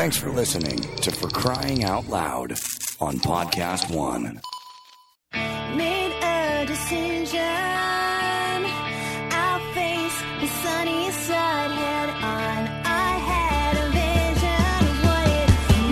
Thanks for listening to For Crying Out Loud on Podcast One. Made a decision. I'll face the sunny side head on. I had a vision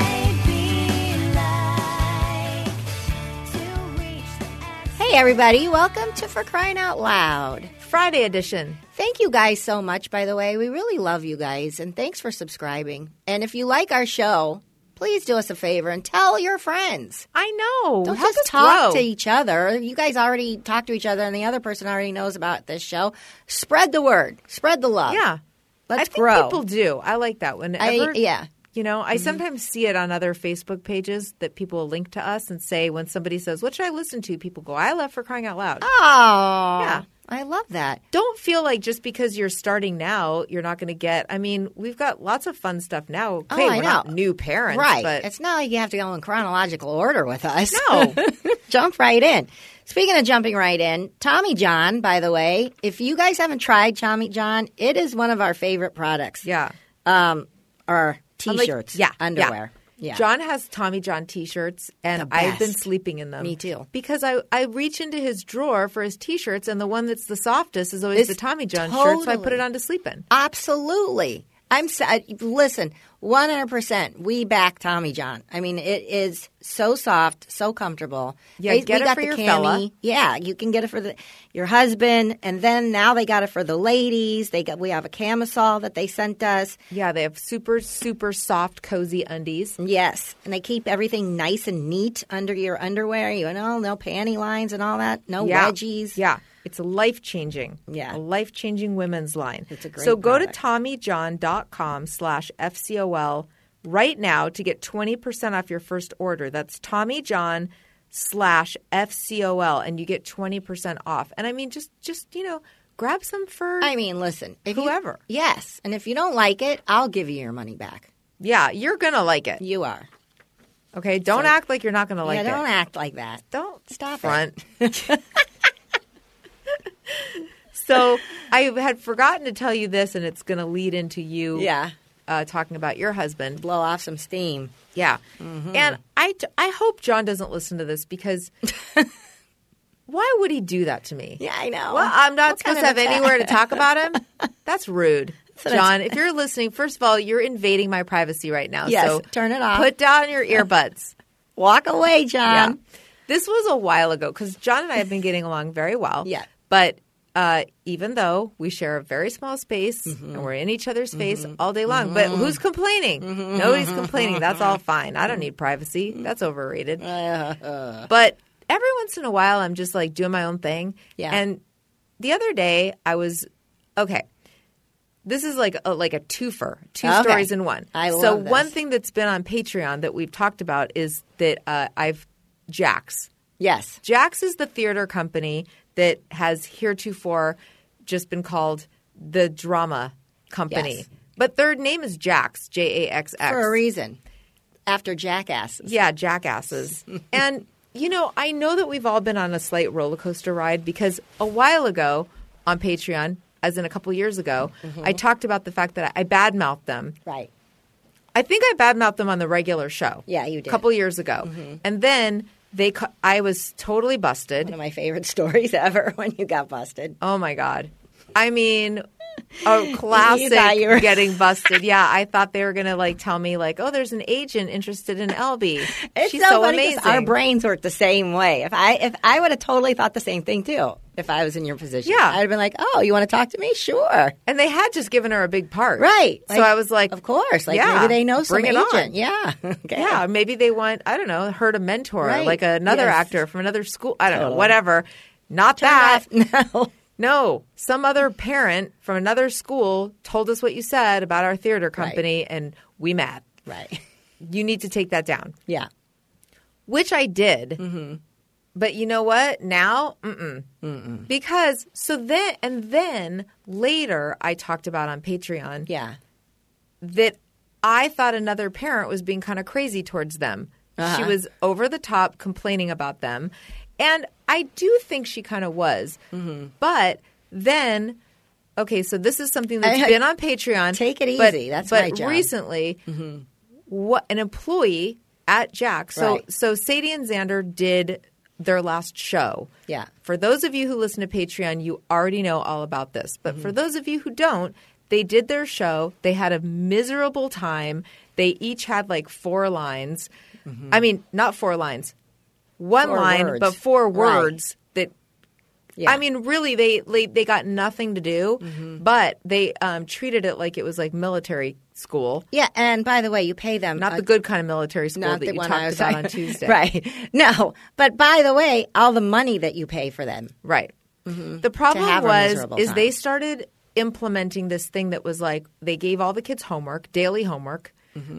of what it might be like to reach the end. Hey, everybody. Welcome to For Crying Out Loud. Friday edition. Thank you guys so much, by the way. We really love you guys, and thanks for subscribing. And if you like our show, please do us a favor and tell your friends. I know. Don't Help just us talk grow. to each other. You guys already talk to each other, and the other person already knows about this show. Spread the word. Spread the love. Yeah. Let's I think grow. people do. I like that. Whenever, Yeah. You know, I sometimes see it on other Facebook pages that people link to us and say when somebody says, what should I listen to? People go, I love For Crying Out Loud. Oh. Yeah. I love that. Don't feel like just because you're starting now, you're not going to get – I mean, we've got lots of fun stuff now. Okay, I we're know. not new parents. Right. But It's not like you have to go in chronological order with us. No. Jump right in. Speaking of jumping right in, Tommy John, by the way, if you guys haven't tried Tommy John, it is one of our favorite products. yeah. Or T-shirts, underwear. Yeah. John has Tommy John T-shirts, and The I've been best. sleeping in them. Me too. Because I reach into his drawer for his T-shirts, and the one that's the softest is always It's the Tommy John shirt, so I put totally- it on to sleep in. Absolutely. Listen, 100%. We back Tommy John. I mean, it is so soft, so comfortable. Yeah, We get it got for the your cami. fella. Yeah, you can get it for your husband, and then now they got it for the ladies. We have a camisole that they sent us. Yeah, they have super, super soft, cozy undies. Yes, and they keep everything nice and neat under your underwear. You know, no panty lines and all that. No Yeah. wedgies. Yeah. It's a life-changing. Yeah. A life-changing women's line. It's a great So go product. to TommyJohn.com/FCOL right now to get 20% off your first order. That's TommyJohn/FCOL, and you get 20% off. And I mean, just grab some for I mean, listen. If whoever. Yes, and if you don't like it, I'll give you your money back. Yeah, you're going to like it. You are. Okay? Don't act like you're not going to like yeah, it. don't act like that. Don't Stop front. So I had forgotten to tell you this, and it's going to lead into you Yeah. talking about your husband. Blow off some steam. Yeah. And I hope John doesn't listen to this because why would he do that to me? Yeah, I know. Well, I'm not What supposed kind to of have attack? anywhere to talk about him. That's rude. an John, if you're listening, first of all, you're invading my privacy right now. Yes, so turn it off. Put down your earbuds. Walk away, John. This was a while ago because John and I have been getting along very well. Yeah. But even though we share a very small space and we're in each other's face all day long, but who's complaining? Nobody's complaining. That's all fine. I don't need privacy. That's overrated. But every once in a while, I'm just like doing my own thing. Yeah. And the other day, I was okay. This is like a twofer, two Okay. stories in one. I so love this. one thing that's been on Patreon that we've talked about is that I've Jax. Yes. Jax is the theater company that has heretofore just been called the Drama Company. Yes. But their name is Jax, Jaxx. For a reason. After jackasses. Yeah, jackasses. And, I know that we've all been on a slight roller coaster ride because a while ago on Patreon, as in a couple years ago, I talked about the fact that I badmouthed them. Right. I think I badmouthed them on the regular show. Yeah, you did. A couple years ago. And then I was totally busted. One of my favorite stories ever when you got busted. Oh, my God. I mean, a classic thought you were- getting busted. Yeah, I thought they were going to tell me oh, there's an agent interested in LB. It's She's so funny 'cause amazing. Our brains work the same way. If I would have totally thought the same thing too. If I was in your position, Yeah. I'd have been like, "Oh, you want to talk to me? Sure." And they had just given her a big part. Right. So I was like, "Of course." Like yeah, maybe they know some bring it agent. on. Yeah. Okay. Yeah, maybe they want, I don't know, her to mentor, Right. like another Yes. actor from another school. I don't know, Totally. whatever. Not Turn that. off. No. No, some other parent from another school told us what you said about our theater company, and we mad. Right. You need to take that down, Yeah. which I did. Mm-hmm. But you know what? Now, because then later I talked about on Patreon Yeah. that I thought another parent was being kind of crazy towards them. She was over the top complaining about them. And I do think she kind of was. But then, okay, so this is something that's been on Patreon. Take it but- easy. That's but my job. recently, an employee at Jack. So Sadie and Xander did their last show. Yeah. For those of you who listen to Patreon, you already know all about this. But for those of you who don't, they did their show. They had a miserable time. They each had like 4 lines. I mean, not 4 lines. 1 4 line, words. but 4 Right. words that Yeah. I mean, really, they got nothing to do, but they treated it like it was like military school. Yeah, and by the way, you pay them Not the good kind of military school not that the you one talked I was about talking- on Tuesday. Right. No, but by the way, all the money that you pay for them. Right. The problem have a was miserable is time. they started implementing this thing that was like they gave all the kids homework, daily homework,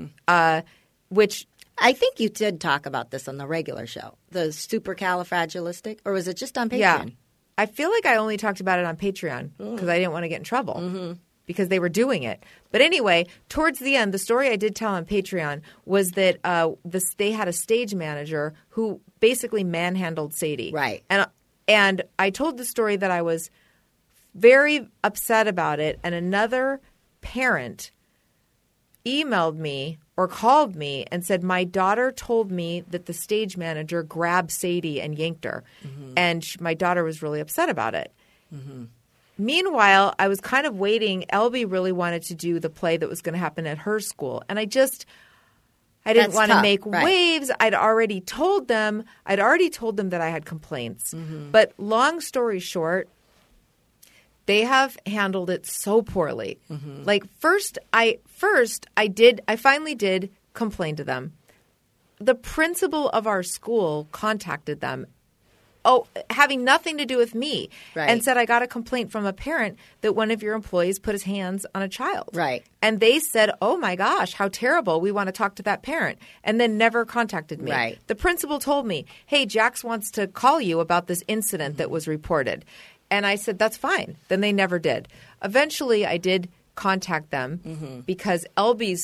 which I think you did talk about this on the regular show, the supercalifragilistic, or was it just on Patreon? yeah, I feel like I only talked about it on Patreon because I didn't want to get in trouble because they were doing it. But anyway, towards the end, the story I did tell on Patreon was that they had a stage manager who basically manhandled Sadie. Right. And I told the story that I was very upset about it, and another parent emailed me or called me and said, my daughter told me that the stage manager grabbed Sadie and yanked her. And my daughter was really upset about it. Meanwhile, I was kind of waiting. Elby really wanted to do the play that was going to happen at her school. And I didn't That's want to tough, make right. waves. I'd already told them that I had complaints. But long story short, they have handled it so poorly. Like first I finally did complain to them. The principal of our school contacted them. Having nothing to do with me. Right. And said, I got a complaint from a parent that one of your employees put his hands on a child. Right. And they said, oh my gosh, how terrible. We want to talk to that parent. And then never contacted me. Right. The principal told me, hey, Jax wants to call you about this incident that was reported. And I said, that's fine. Then they never did. Eventually, I did contact them because LB's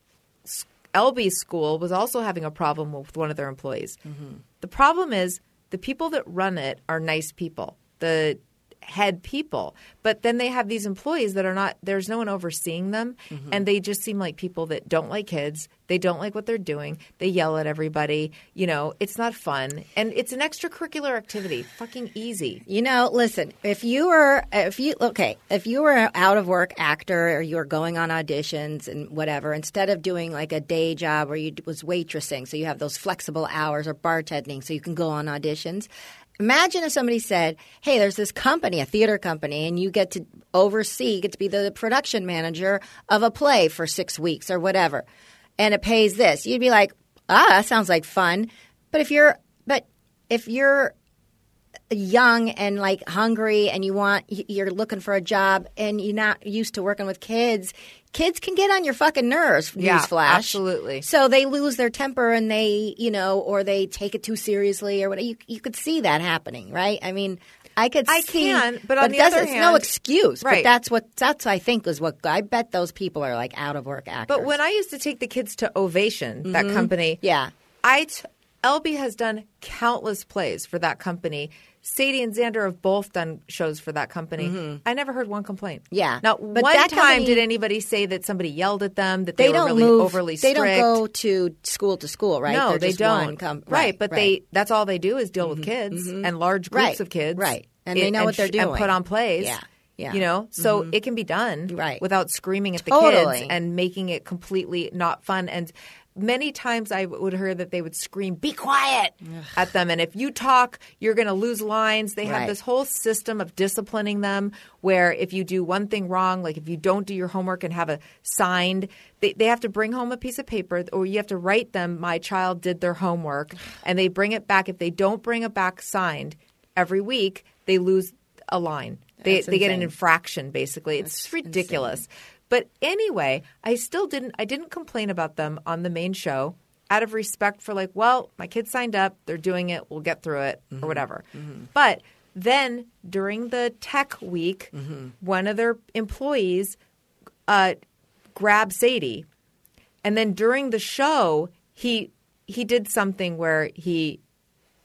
school was also having a problem with one of their employees. The problem is the people that run it are nice people, the head people. But then they have these employees that are not – there's no one overseeing them, and they just seem like people that don't like kids. They don't like what they're doing. They yell at everybody. You know, it's not fun. And it's an extracurricular activity. Fucking easy. You know, listen, if you were an out of work actor or you were going on auditions and whatever, instead of doing like a day job where you was waitressing, so you have those flexible hours, or bartending so you can go on auditions. Imagine if somebody said, hey, there's this company, a theater company, and you get to get to be the production manager of a play for 6 weeks or whatever, and it pays this. You'd be like, that sounds like fun. But if you're young and like hungry and you're looking for a job and you're not used to working with kids can get on your fucking nerves. Yeah, Newsflash. absolutely. So they lose their temper and they, or they take it too seriously or whatever. You could see that happening, right? I mean, I can, but on the other it's no hand- excuse. Right. But that's I think is what I bet those people are like out of work actors. But when I used to take the kids to Ovation, that company, yeah. LB has done countless plays for that company. Sadie and Xander have both done shows for that company. I never heard one complaint. Yeah. Not But one that time company- did anybody say that somebody yelled at them, that they were don't really move. overly They strict. don't go to school, right? No, They're they just don't. one right, but that's all they do is deal with kids and large groups Right, of kids. right. And they know what they're And doing. put on plays. Yeah, yeah. You know, so it can be done Right. without screaming at the Totally. kids and making it completely not fun. And many times I would hear that they would scream, be quiet at them. And if you talk, you're going to lose lines. They have Right. this whole system of disciplining them where if you do one thing wrong, like if you don't do your homework and have a signed, they have to bring home a piece of paper or you have to write them, my child did their homework, and they bring it back. If they don't bring it back signed every week, they lose a line. They That's get an insane. infraction, basically. It's ridiculous. But anyway, I didn't complain about them on the main show out of respect for like, well, my kids signed up, they're doing it, we'll get through it or whatever. But then during the tech week, one of their employees grabbed Sadie. And then during the show, he did something where he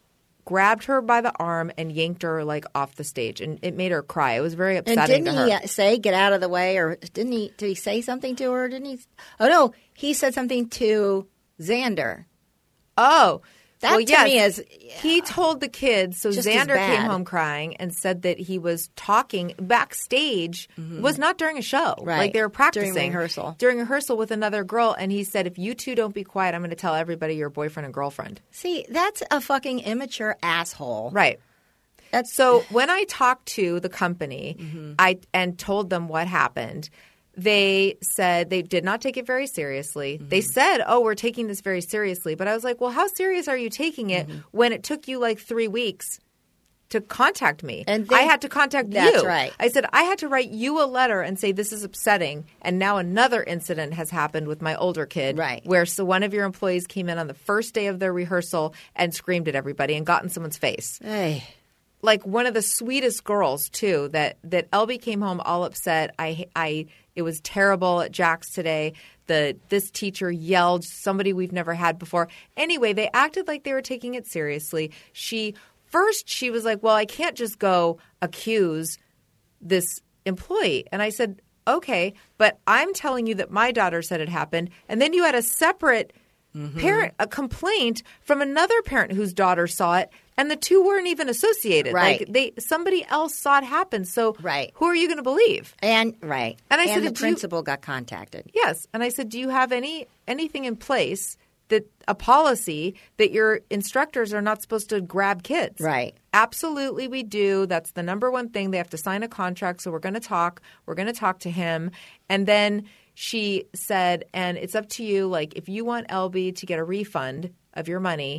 grabbed her by the arm and yanked her like off the stage, and it made her cry. It was very And upsetting didn't to her. he say get out of the way, or didn't he? Did he say something to her? Didn't he? Oh no, he said something to Xander. Oh, That well, to yes. me is He told the kids, so Just as Xander came bad. home crying and said that he was talking backstage, was not during a show. Right. Like they were practicing. During rehearsal. During rehearsal with another girl. And he said, if you two don't be quiet, I'm going to tell everybody you're boyfriend and girlfriend. see that's a fucking immature asshole. Right. That's So when I talked to the company and told them what happened, they said they did not take it very seriously. They said, oh, we're taking this very seriously. But I was like, well, how serious are you taking it when it took you like 3 weeks to contact me? And I had to contact That's you. right. I said, I had to write you a letter and say this is upsetting. And now another incident has happened with my older kid. Right. Where so one of your employees came in on the first day of their rehearsal and screamed at everybody and got in someone's face. Hey. Like one of the sweetest girls too. That Elby came home all upset. It was terrible at Jack's today. This teacher yelled, somebody we've never had before. Anyway, they acted like they were taking it seriously. She was like, well, I can't just go accuse this employee. And I said, okay, but I'm telling you that my daughter said it happened. And then you had a separate parent, a complaint from another parent whose daughter saw it, and the two weren't even associated. Right. Like somebody else saw it happen. So Right. who are you going to believe? And And I said, the "Did you-" principal got contacted. Yes. And I said, do you have anything in place that a policy that your instructors are not supposed to grab kids? Right. Absolutely, we do. That's the number one thing. They have to sign a contract. So we're going to talk. We're going to talk to him. And then she said, and it's up to you. Like, if you want Elby to get a refund of your money,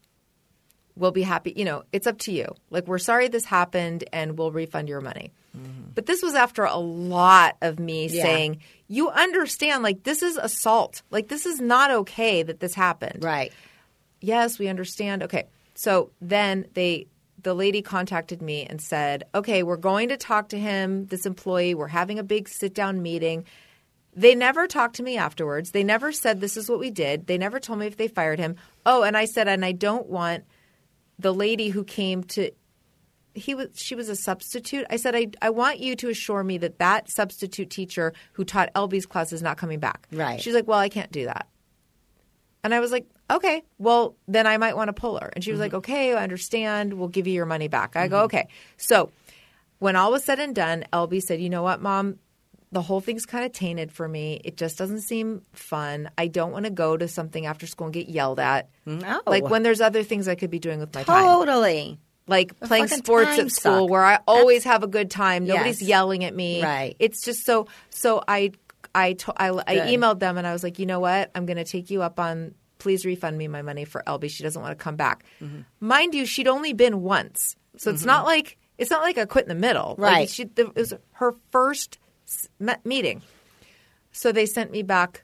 we'll be happy. You know, it's up to you. Like, we're sorry this happened and we'll refund your money. But this was after a lot of me saying, you understand, like, this is assault. Like, this is not okay that this happened. Right. Yes, we understand. Okay. So then the lady contacted me and said, okay, we're going to talk to him, this employee. We're having a big sit-down meeting. They never talked to me afterwards. They never said this is what we did. They never told me if they fired him. Oh, and I said, and I don't want the lady who came to she was a substitute. I said, I want you to assure me that substitute teacher who taught Elby's class is not coming back. Right. She's like, well, I can't do that. And I was like, okay, well, then I might want to pull her. And she was like, okay, I understand. We'll give you your money back. I go, okay. So when all was said and done, Elby said, you know what, Mom? The whole thing's kind of tainted for me. It just doesn't seem fun. I don't want to go to something after school and get yelled at. No. Like when there's other things I could be doing with my time. Totally. Like playing fucking sports time at school suck. where I always have a good time. Nobody's Yes. yelling at me. Right. It's just so I emailed them and I was like, you know what? I'm going to take you up on please refund me my money for Elby. She doesn't want to come back. Mind you, she'd only been once. So it's not like a quit in the middle. Right. Like it was her first meeting. So they sent me back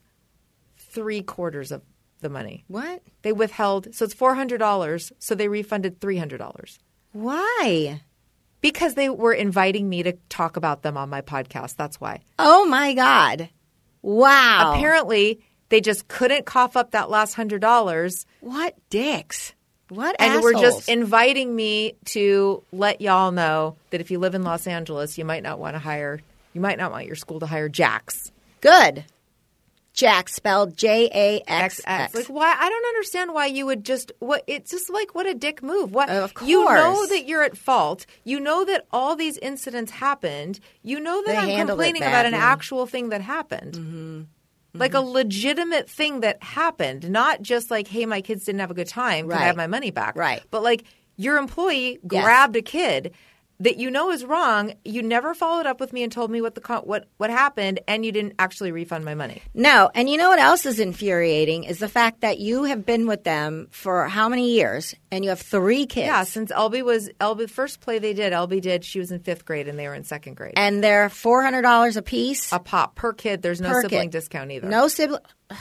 3/4 of the money. What? They withheld. So it's $400. So they refunded $300. Why? Because they were inviting me to talk about them on my podcast. That's why. Oh my God. Wow. Apparently, they just couldn't cough up that last $100 What dicks? What and assholes? were just inviting me to let y'all know that if you live in Los Angeles, you might not want your school to hire Jax. Good. Jack spelled Jaxx. Like why? I don't understand why you would just it's just like what a dick move. What Of you know course. that you're at fault. You know that all these incidents happened. You know that They I'm handled it complaining about an badly. actual thing that happened. Like a legitimate thing that happened, not just like, hey, my kids didn't have a good time. Can I Right. have my money back? Right. But like your employee Yes. grabbed a kid that you know is wrong. You never followed up with me and told me what happened, and you didn't actually refund my money. No, and you know what else is infuriating is the fact that you have been with them for how many years, and you have 3 kids. Yeah, since Elby first play they did, Elby did. She was in 5th grade and they were in 2nd grade. And they're $400 a piece. A pop per kid. There's no Per sibling kid. discount either. No sibling.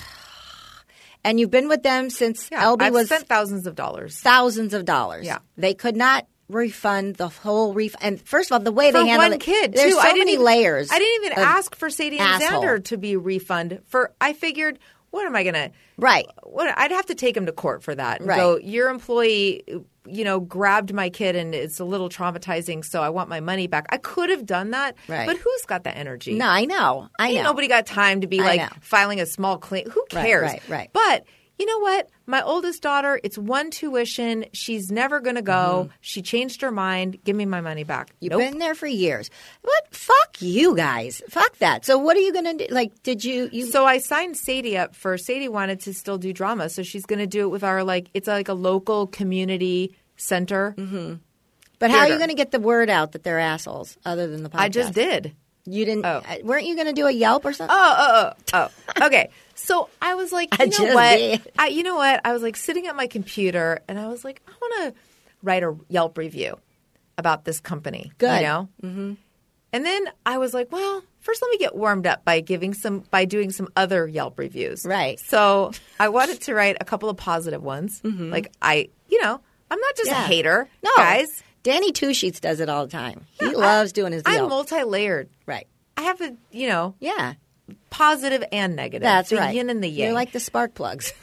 And you've been with them since Yeah, Elby I've was spent thousands of dollars. thousands of dollars. Yeah. They could not refund the whole refund. And first of all, the way For they handle one it, kid, there's too. so many layers. I didn't even of ask for Sadie and asshole. Xander to be refund. I figured, what am I going to? Right. I'd have to take them to court for that. And Right. go, your employee grabbed my kid and it's a little traumatizing, so I want my money back. I could have done that, Right. but who's got that energy? No, I know. Ain't nobody got time to be I like know. filing a small claim. Who Right, cares? right. But you know what? My oldest daughter, it's one tuition. She's never going to go. She changed her mind. Give me my money back. You've Nope. been there for years. What? Fuck you guys. Fuck that. So what are you going to do? Like, did you So I signed Sadie up for. Sadie wanted to still do drama, so she's going to do it with our it's like a local community center. Mm-hmm. But how are you theater. going to get the word out that they're assholes other than the podcast? I just did. You didn't. Oh. Weren't you going to do a Yelp or something? Oh. Okay. So I was like, I you know just what? did. You know what? I was like sitting at my computer and I was like, I want to write a Yelp review about this company. Good. Mm-hmm. And then I was like, well, first let me get warmed up by doing some other Yelp reviews. Right. So I wanted to write a couple of positive ones. Like I'm not just a Yeah. hater, No, guys. Danny Two Sheets does it all the time. He loves doing his deal. I'm multi-layered. Right. I have a, Yeah. positive and negative. That's the right. yin and the yang. You're like the spark plugs.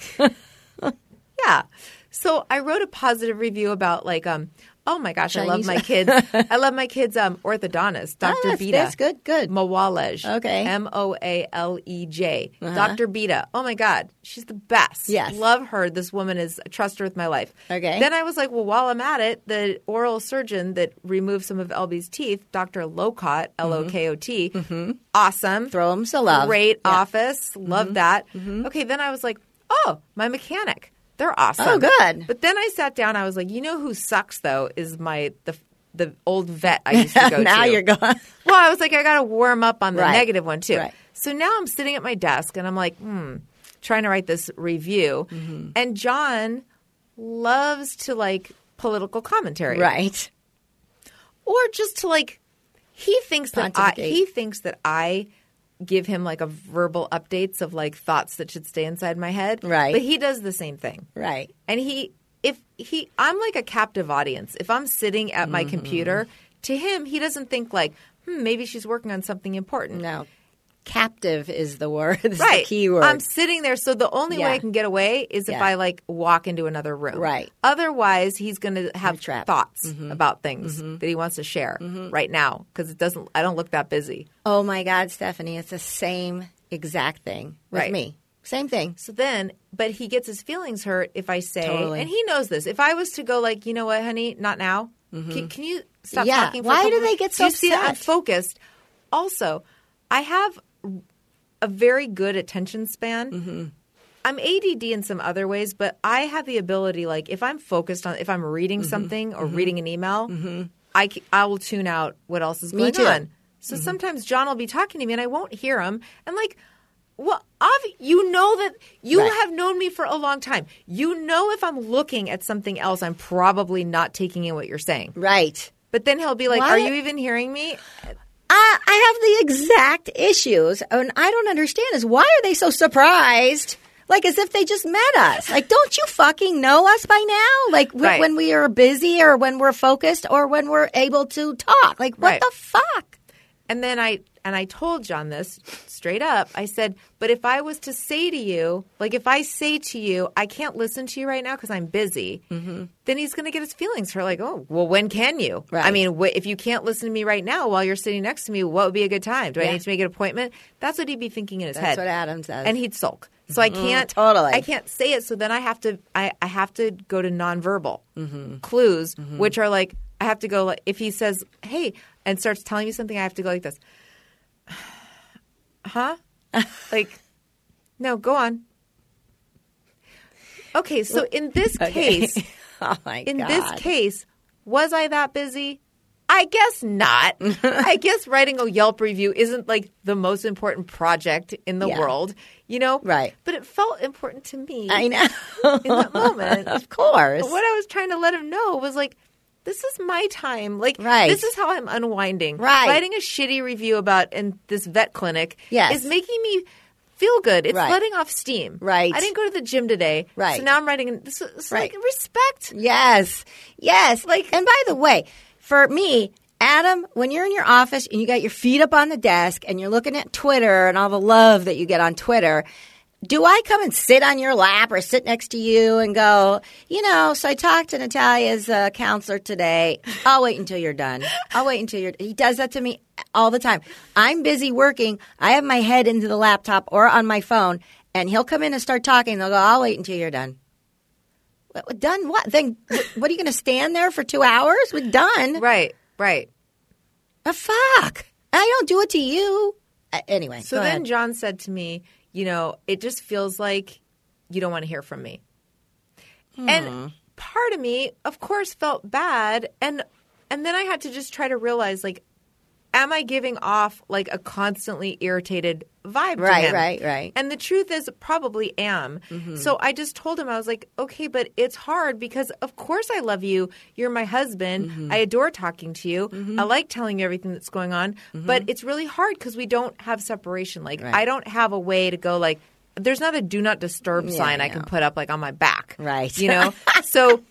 Yeah. So I wrote a positive review about oh my gosh, I love Chinese- my kids. I love my kids' orthodontist, Dr. Bita. That's good. Good. Mawalej. Okay. Moalej. Dr. Bita. Oh my God. She's the best. Yes. Love her. This woman is, I trust her with my life. Okay. Then I was like, well, while I'm at it, the oral surgeon that removed some of LB's teeth, Dr. Lokot, L-O-K-O-T, awesome. Throw him some love. Great Yeah. office. Love that. Okay. Then I was like, oh, my mechanic. They're awesome. Oh, good. But then I sat down. I was like, you know who sucks though is the old vet I used to go to. Now you're gone. Well, I was like, I got to warm up on the Right. negative one too. Right. So now I'm sitting at my desk and I'm like, trying to write this review. And John loves to political commentary, Right. or just to he thinks that I give him a verbal updates of thoughts that should stay inside my head. Right. But he does the same thing. Right. And I'm like a captive audience. If I'm sitting at my computer, to him, he doesn't think maybe she's working on something important. No. Captive is the word. It's Right. the key word. I'm sitting there. So the only way Yeah. I can get away is if Yeah. I walk into another room. Right. Otherwise, he's going to have trapped. thoughts about things that he wants to share right now because I don't look that busy. Oh my God, Stephanie, it's the same exact thing with Right. me. Same thing. So then, but he gets his feelings hurt if I say, Totally. and he knows this. If I was to go you know what, honey, not now. Can you stop Yeah. talking? For Why a couple do they minutes? get so Do you see that? I'm upset? focused. Also, I have a very good attention span. I'm ADD in some other ways, but I have the ability, if I'm focused on, if I'm reading something or reading an email, I will tune out what else is going too. on. So sometimes John will be talking to me and I won't hear him. And well, you know that you Right. have known me for a long time. You know if I'm looking at something else, I'm probably not taking in what you're saying. Right. But then he'll be like, What? are you even hearing me? I have the exact issues, and I don't understand is why are they so surprised? As if they just met us. Don't you fucking know us by now? Right. When we are busy or when we're focused or when we're able to talk. What Right. the fuck? And then I told John this straight up. I said, but if I was to say to you, if I say to you, I can't listen to you right now because I'm busy, then he's going to get his feelings hurt. Oh, well, when can you? Right. I mean, if you can't listen to me right now while you're sitting next to me, what would be a good time? Do I Yeah. need to make an appointment? That's what he'd be thinking in his head. That's what Adam says. And he'd sulk. So I can't totally. I can't say it. So then I have to go to nonverbal clues, which are I have to go if he says, hey, and starts telling me something, I have to go like this. Huh? No, go on. Okay, so in this case, oh my in God. this case, was I that busy? I guess not. I guess writing a Yelp review isn't the most important project in the Yeah. world, Right. But it felt important to me I know. in that moment. Of course. What I was trying to let him know was this is my time. Right. This is how I'm unwinding. Right. Writing a shitty review about in this vet clinic Yes. is making me feel good. It's Right. letting off steam. Right. I didn't go to the gym today. Right. So now I'm writing this is Right. respect. Yes. Yes. And by the way, for me, Adam, when you're in your office and you got your feet up on the desk and you're looking at Twitter and all the love that you get on Twitter, do I come and sit on your lap or sit next to you and go, so I talked to Natalia's counselor today. I'll wait until you're done. He does that to me all the time. I'm busy working. I have my head into the laptop or on my phone, and he'll come in and start talking. They'll go, I'll wait until you're done. Done what? Then what are you going to stand there for 2 hours? We're done. Right. Fuck. I don't do it to you. Anyway, so then John said to me, it just feels like you don't want to hear from me. And part of me, of course, felt bad. And then I had to just try to realize, like, am I giving off like a constantly irritated vibe to him? Right. And the truth is probably am. So I just told him, I was like, okay, but it's hard because of course I love you. You're my husband. I adore talking to you. I like telling you everything that's going on. But it's really hard because we don't have separation. Like I don't have a way to go like, there's not a do not disturb sign I can put up like on my back. Right. So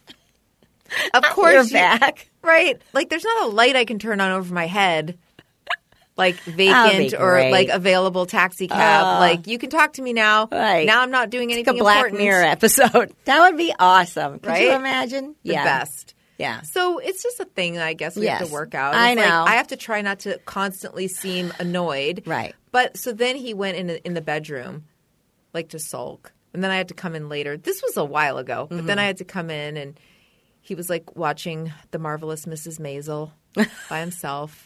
of course. Your back. Right. Like there's not a light I can turn on over my head. Like vacant or like available taxi cab. Like you can talk to me now. Right. Now I'm not doing anything like a Black important. Mirror episode. That would be awesome. Could Right? you imagine? The best. Yeah. So it's just a thing that I guess we have to work out. I It's know. Like, I have to try not to constantly seem annoyed. Right. But so then he went in the bedroom, like to sulk. And then I had to come in later. This was a while ago. But then I had to come in and he was like watching The Marvelous Mrs. Maisel by himself.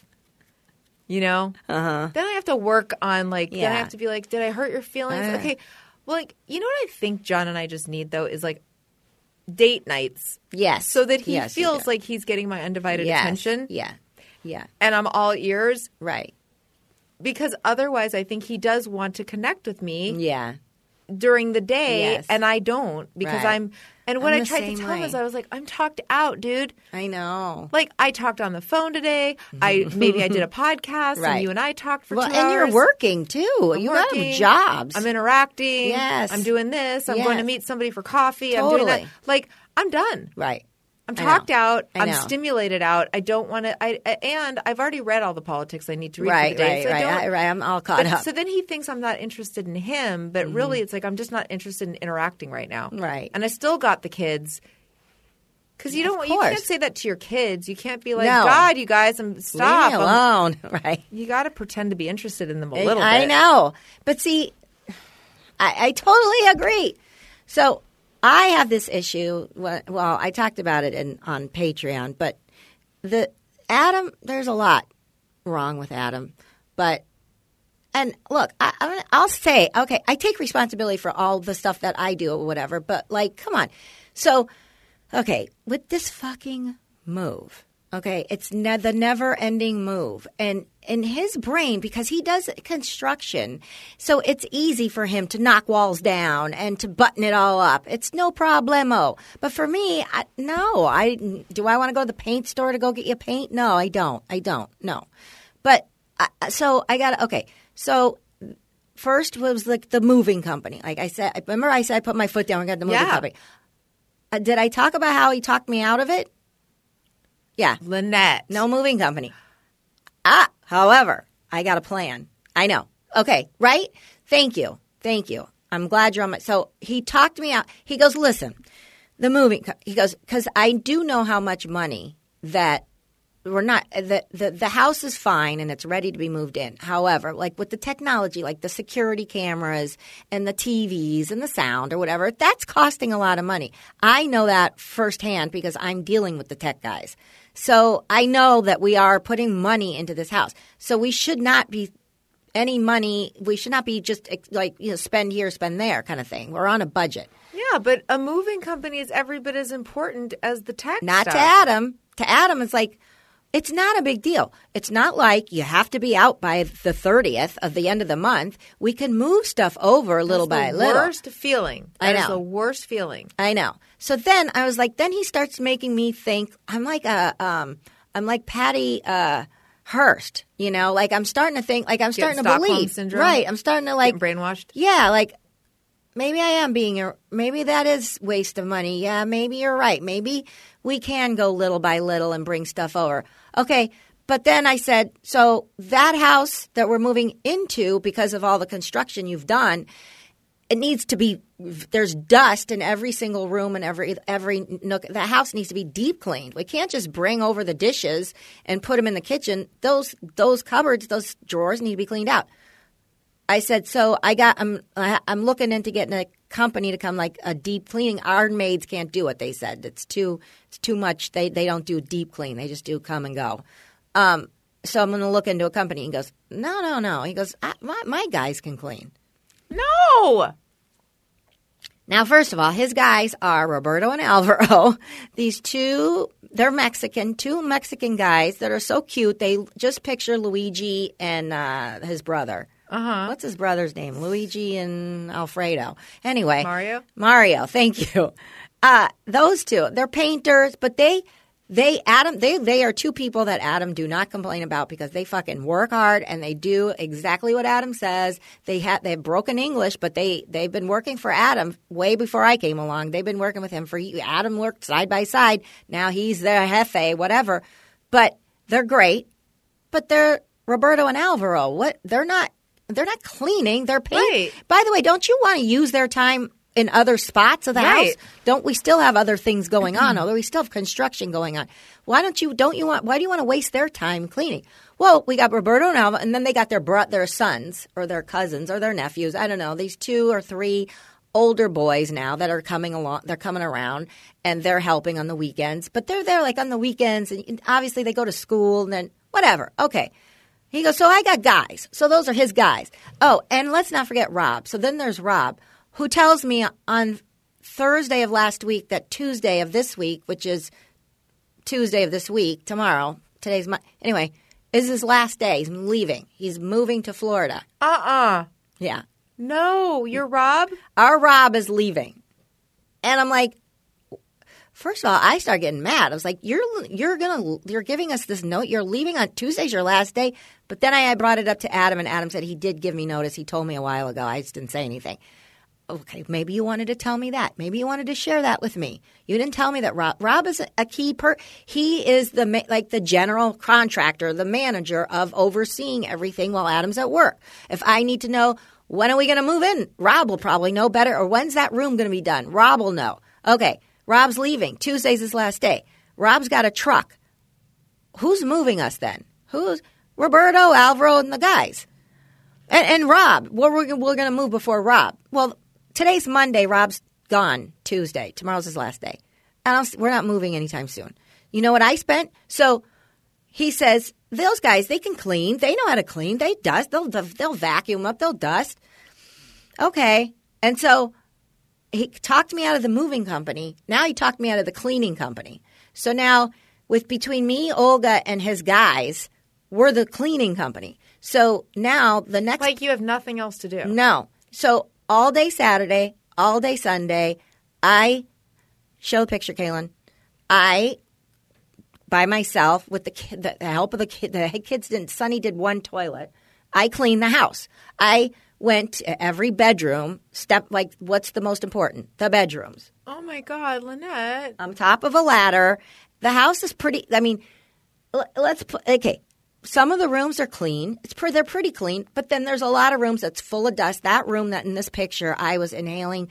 Then I have to work on then I have to be like, did I hurt your feelings? Okay. Well, like, you know what I think John and I just need though is like date nights. Yes. So that he feels like he's getting my undivided attention. Yeah. And I'm all ears. Right. Because otherwise I think he does want to connect with me. Yeah. During the day, Yes. and I don't because Right. And what I'm I the tried to same tell him way. is I was like, I'm talked out, dude. I know. Like I talked on the phone today. Maybe I did a podcast Right. and you and I talked for 2 hours. And you're working too. You working. have jobs. I'm interacting. Yes. I'm doing this. I'm going to Yes. meet somebody for coffee. I'm doing that. Totally. Like I'm done. Right. I'm I know. talked out. I I'm know. stimulated out. I don't want to. And I've already read all the politics I need to read for Right. the day. So I don't, Right. I'm all caught but, up. so then he thinks I'm not interested in him, but really it's like I'm just not interested in interacting right now. Right. And I still got the kids. Because you Of you can't course. say that to your kids. You can't be like, No. God, you guys, stop. Leave me alone. Right. You got to pretend to be interested in them a little bit. I know. But see, I totally agree. So I have this issue. Well, I talked about it on Patreon, but Adam, there's a lot wrong with Adam. And look, I'll say, okay, I take responsibility for all the stuff that I do or whatever, but like, come on. So, okay, with this fucking move, okay, it's the never-ending move. And in his brain, because he does construction, so it's easy for him to knock walls down and to button it all up. It's no problemo. But for me, no. Do I want to go to the paint store to go get you paint? No, I don't. No. But so I got okay. So first was like the moving company. Like I said, I said I put my foot down and got the moving company. Did I talk about how he talked me out of it? Yeah. Lynette. No moving company. However, I got a plan. I know. Okay, right? Thank you. I'm glad you're on my – so he talked me out. He goes, listen, he goes, because I do know how much money that we're not – the house is fine and it's ready to be moved in. However, like with the technology, like the security cameras and the TVs and the sound or whatever, that's costing a lot of money. I know that firsthand because I'm dealing with the tech guys. So I know that we are putting money into this house. So we should not be any money. We should not be just like, spend here, spend there kind of thing. We're on a budget. Yeah, but a moving company is every bit as important as the tech Not stuff. to Adam. To Adam, it's like, it's not a big deal. It's not like you have to be out by the 30th of the end of the month. We can move stuff over little by little. Worst feeling. I That is know. the worst feeling. I know. So then I was like, then he starts making me think I'm like Patty Hearst, like I'm starting to think, like I'm starting to Stockholm believe, syndrome? right? I'm starting to like Getting brainwashed. yeah, like maybe I am maybe that is waste of money. Yeah, maybe you're right. Maybe we can go little by little and bring stuff over. Okay. But then I said, so that house that we're moving into because of all the construction you've done, it needs to be. There's dust in every single room and every nook. The house needs to be deep cleaned. We can't just bring over the dishes and put them in the kitchen. Those cupboards, those drawers need to be cleaned out. I said, so I'm looking into getting a company to come, like a deep cleaning. Our maids can't do it. They said it's too much. They don't do deep clean. They just do come and go. So I'm going to look into a company. He goes, no. He goes, my guys can clean. No. Now, first of all, his guys are Roberto and Alvaro. These they're Mexican, two Mexican guys that are so cute. They just picture Luigi and his brother. Uh-huh. What's his brother's name? Luigi and Alfredo. Anyway. Mario, thank you. Those two, they're painters, but they are two people that Adam do not complain about because they fucking work hard and they do exactly what Adam says. They have broken English, but they've been working for Adam way before I came along. They've been working with him Adam worked side by side. Now he's their jefe, whatever. But they're great. But they're Roberto and Alvaro. What? They're not cleaning. They're painting. Right. By the way, don't you want to use their time in other spots of the house? Don't we still have other things going on? Although we still have construction going on. Why do you want to waste their time cleaning? Well, we got Roberto and Alva, and then they got their sons or their cousins or their nephews. I don't know. These 2 or 3 older boys now that are coming along. They're coming around and they're helping on the weekends. But they're there like on the weekends, and obviously they go to school and then whatever. Okay. He goes, so I got guys. So those are his guys. Oh, and let's not forget Rob. So then there's Rob, who tells me on Thursday of last week that Tuesday of this week, which is Tuesday of this week, tomorrow, anyway, is his last day. He's leaving. He's moving to Florida. Yeah. No, you're Rob? Our Rob is leaving. And I'm like, first of all, I start getting mad. I was like, you're giving us this note. You're leaving on Tuesday's your last day. But then I brought it up to Adam, and Adam said he did give me notice. He told me a while ago. I just didn't say anything. Okay, maybe you wanted to tell me that. Maybe you wanted to share that with me. You didn't tell me that Rob is a key he is the general contractor, the manager of overseeing everything while Adam's at work. If I need to know when are we going to move in, Rob will probably know better. Or when's that room going to be done? Rob will know. Okay, Rob's leaving. Tuesday's his last day. Rob's got a truck. Who's moving us then? Who's Roberto, Alvaro, and the guys? And Rob. We're going to move before Rob. Well, today's Monday. Rob's gone Tuesday. Tomorrow's his last day. And we're not moving anytime soon. You know what I spent? So he says, those guys, they can clean. They know how to clean. They dust. They'll vacuum up. They'll dust. Okay. And so he talked me out of the moving company. Now he talked me out of the cleaning company. So now between me, Olga, and his guys, we're the cleaning company. So now the next – like you have nothing else to do. No. So all day Saturday, all day Sunday, I – show the picture, Kaylin. I – by myself with the help of the kids didn't – Sonny did one toilet. I cleaned the house. I went to every bedroom, what's the most important? The bedrooms. Oh, my God, Lynette. On top of a ladder. The house is pretty – I mean, let's put – okay. Some of the rooms are clean. They're pretty clean, but then there's a lot of rooms that's full of dust. That room that in this picture, I was inhaling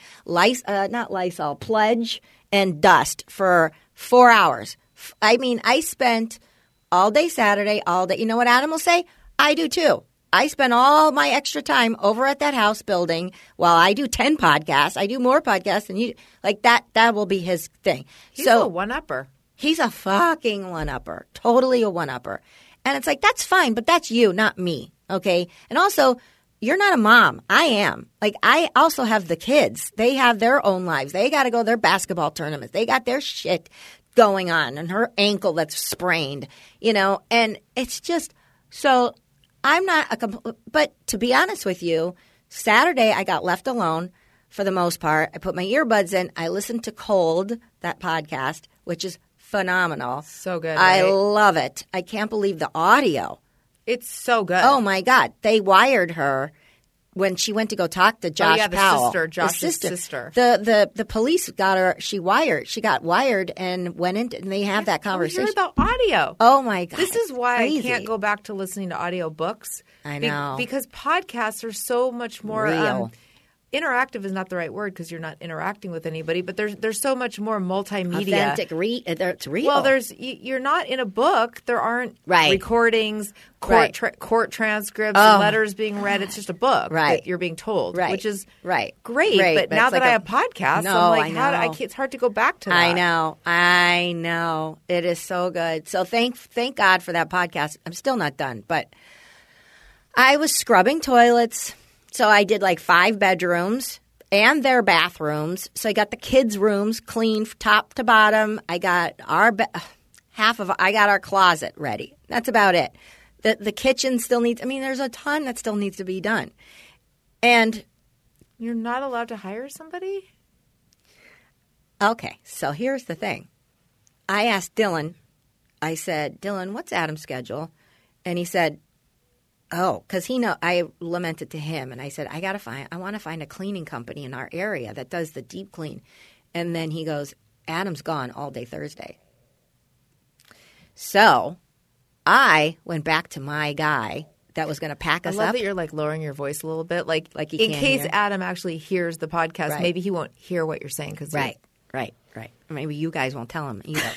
Pledge and dust for 4 hours. I mean, I spent all day Saturday, all day. You know what Adam will say? I do too. I spend all my extra time over at that house building while I do 10 podcasts. I do more podcasts than you. Like that will be his thing. He's a one-upper. He's a fucking one-upper. Totally a one-upper. And it's like, that's fine, but that's you, not me, okay? And also, you're not a mom. I am. Like, I also have the kids. They have their own lives. They got to go to their basketball tournaments. They got their shit going on and her ankle that's sprained, and it's just – so I'm not but to be honest with you, Saturday I got left alone for the most part. I put my earbuds in. I listened to Cold, that podcast, which is phenomenal. So good. I love it. I can't believe the audio. It's so good. Oh, my God. They wired her when she went to go talk to Josh Powell. Josh's sister. The police got her. She got wired and went in, and they have that conversation. Heard about audio. Oh, my God. This is why crazy. I can't go back to listening to audiobooks. I know. Because podcasts are so much more real. interactive is not the right word because you're not interacting with anybody, but there's so much more multimedia. Authentic, it's real. Well, you're not in a book. There aren't Right. recordings, Right. court transcripts, Oh. letters being read. It's just a book Right. that you're being told, Right. which is Right. great. Right. But But now it's that like I a- have podcasts, No, I'm like, I know. it's hard to go back to that. I know. It is so good. So thank God for that podcast. I'm still not done, but I was scrubbing toilets. So I did like 5 bedrooms and their bathrooms. So I got the kids' rooms clean from top to bottom. I got I got our closet ready. That's about it. The kitchen still needs, there's a ton that still needs to be done. And You're not allowed to hire somebody? okay, so here's the thing. I asked Dylan, I said, Dylan, what's Adam's schedule? And he said, oh, because I lamented to him and I said, I want to find a cleaning company in our area that does the deep clean. And then he goes, Adam's gone all day Thursday. So I went back to my guy that was going to pack I us love up. that you're like lowering your voice a little bit, like he in can't case hear. Adam actually hears the podcast, Right. maybe he won't hear what you're saying because Right. Maybe you guys won't tell him either.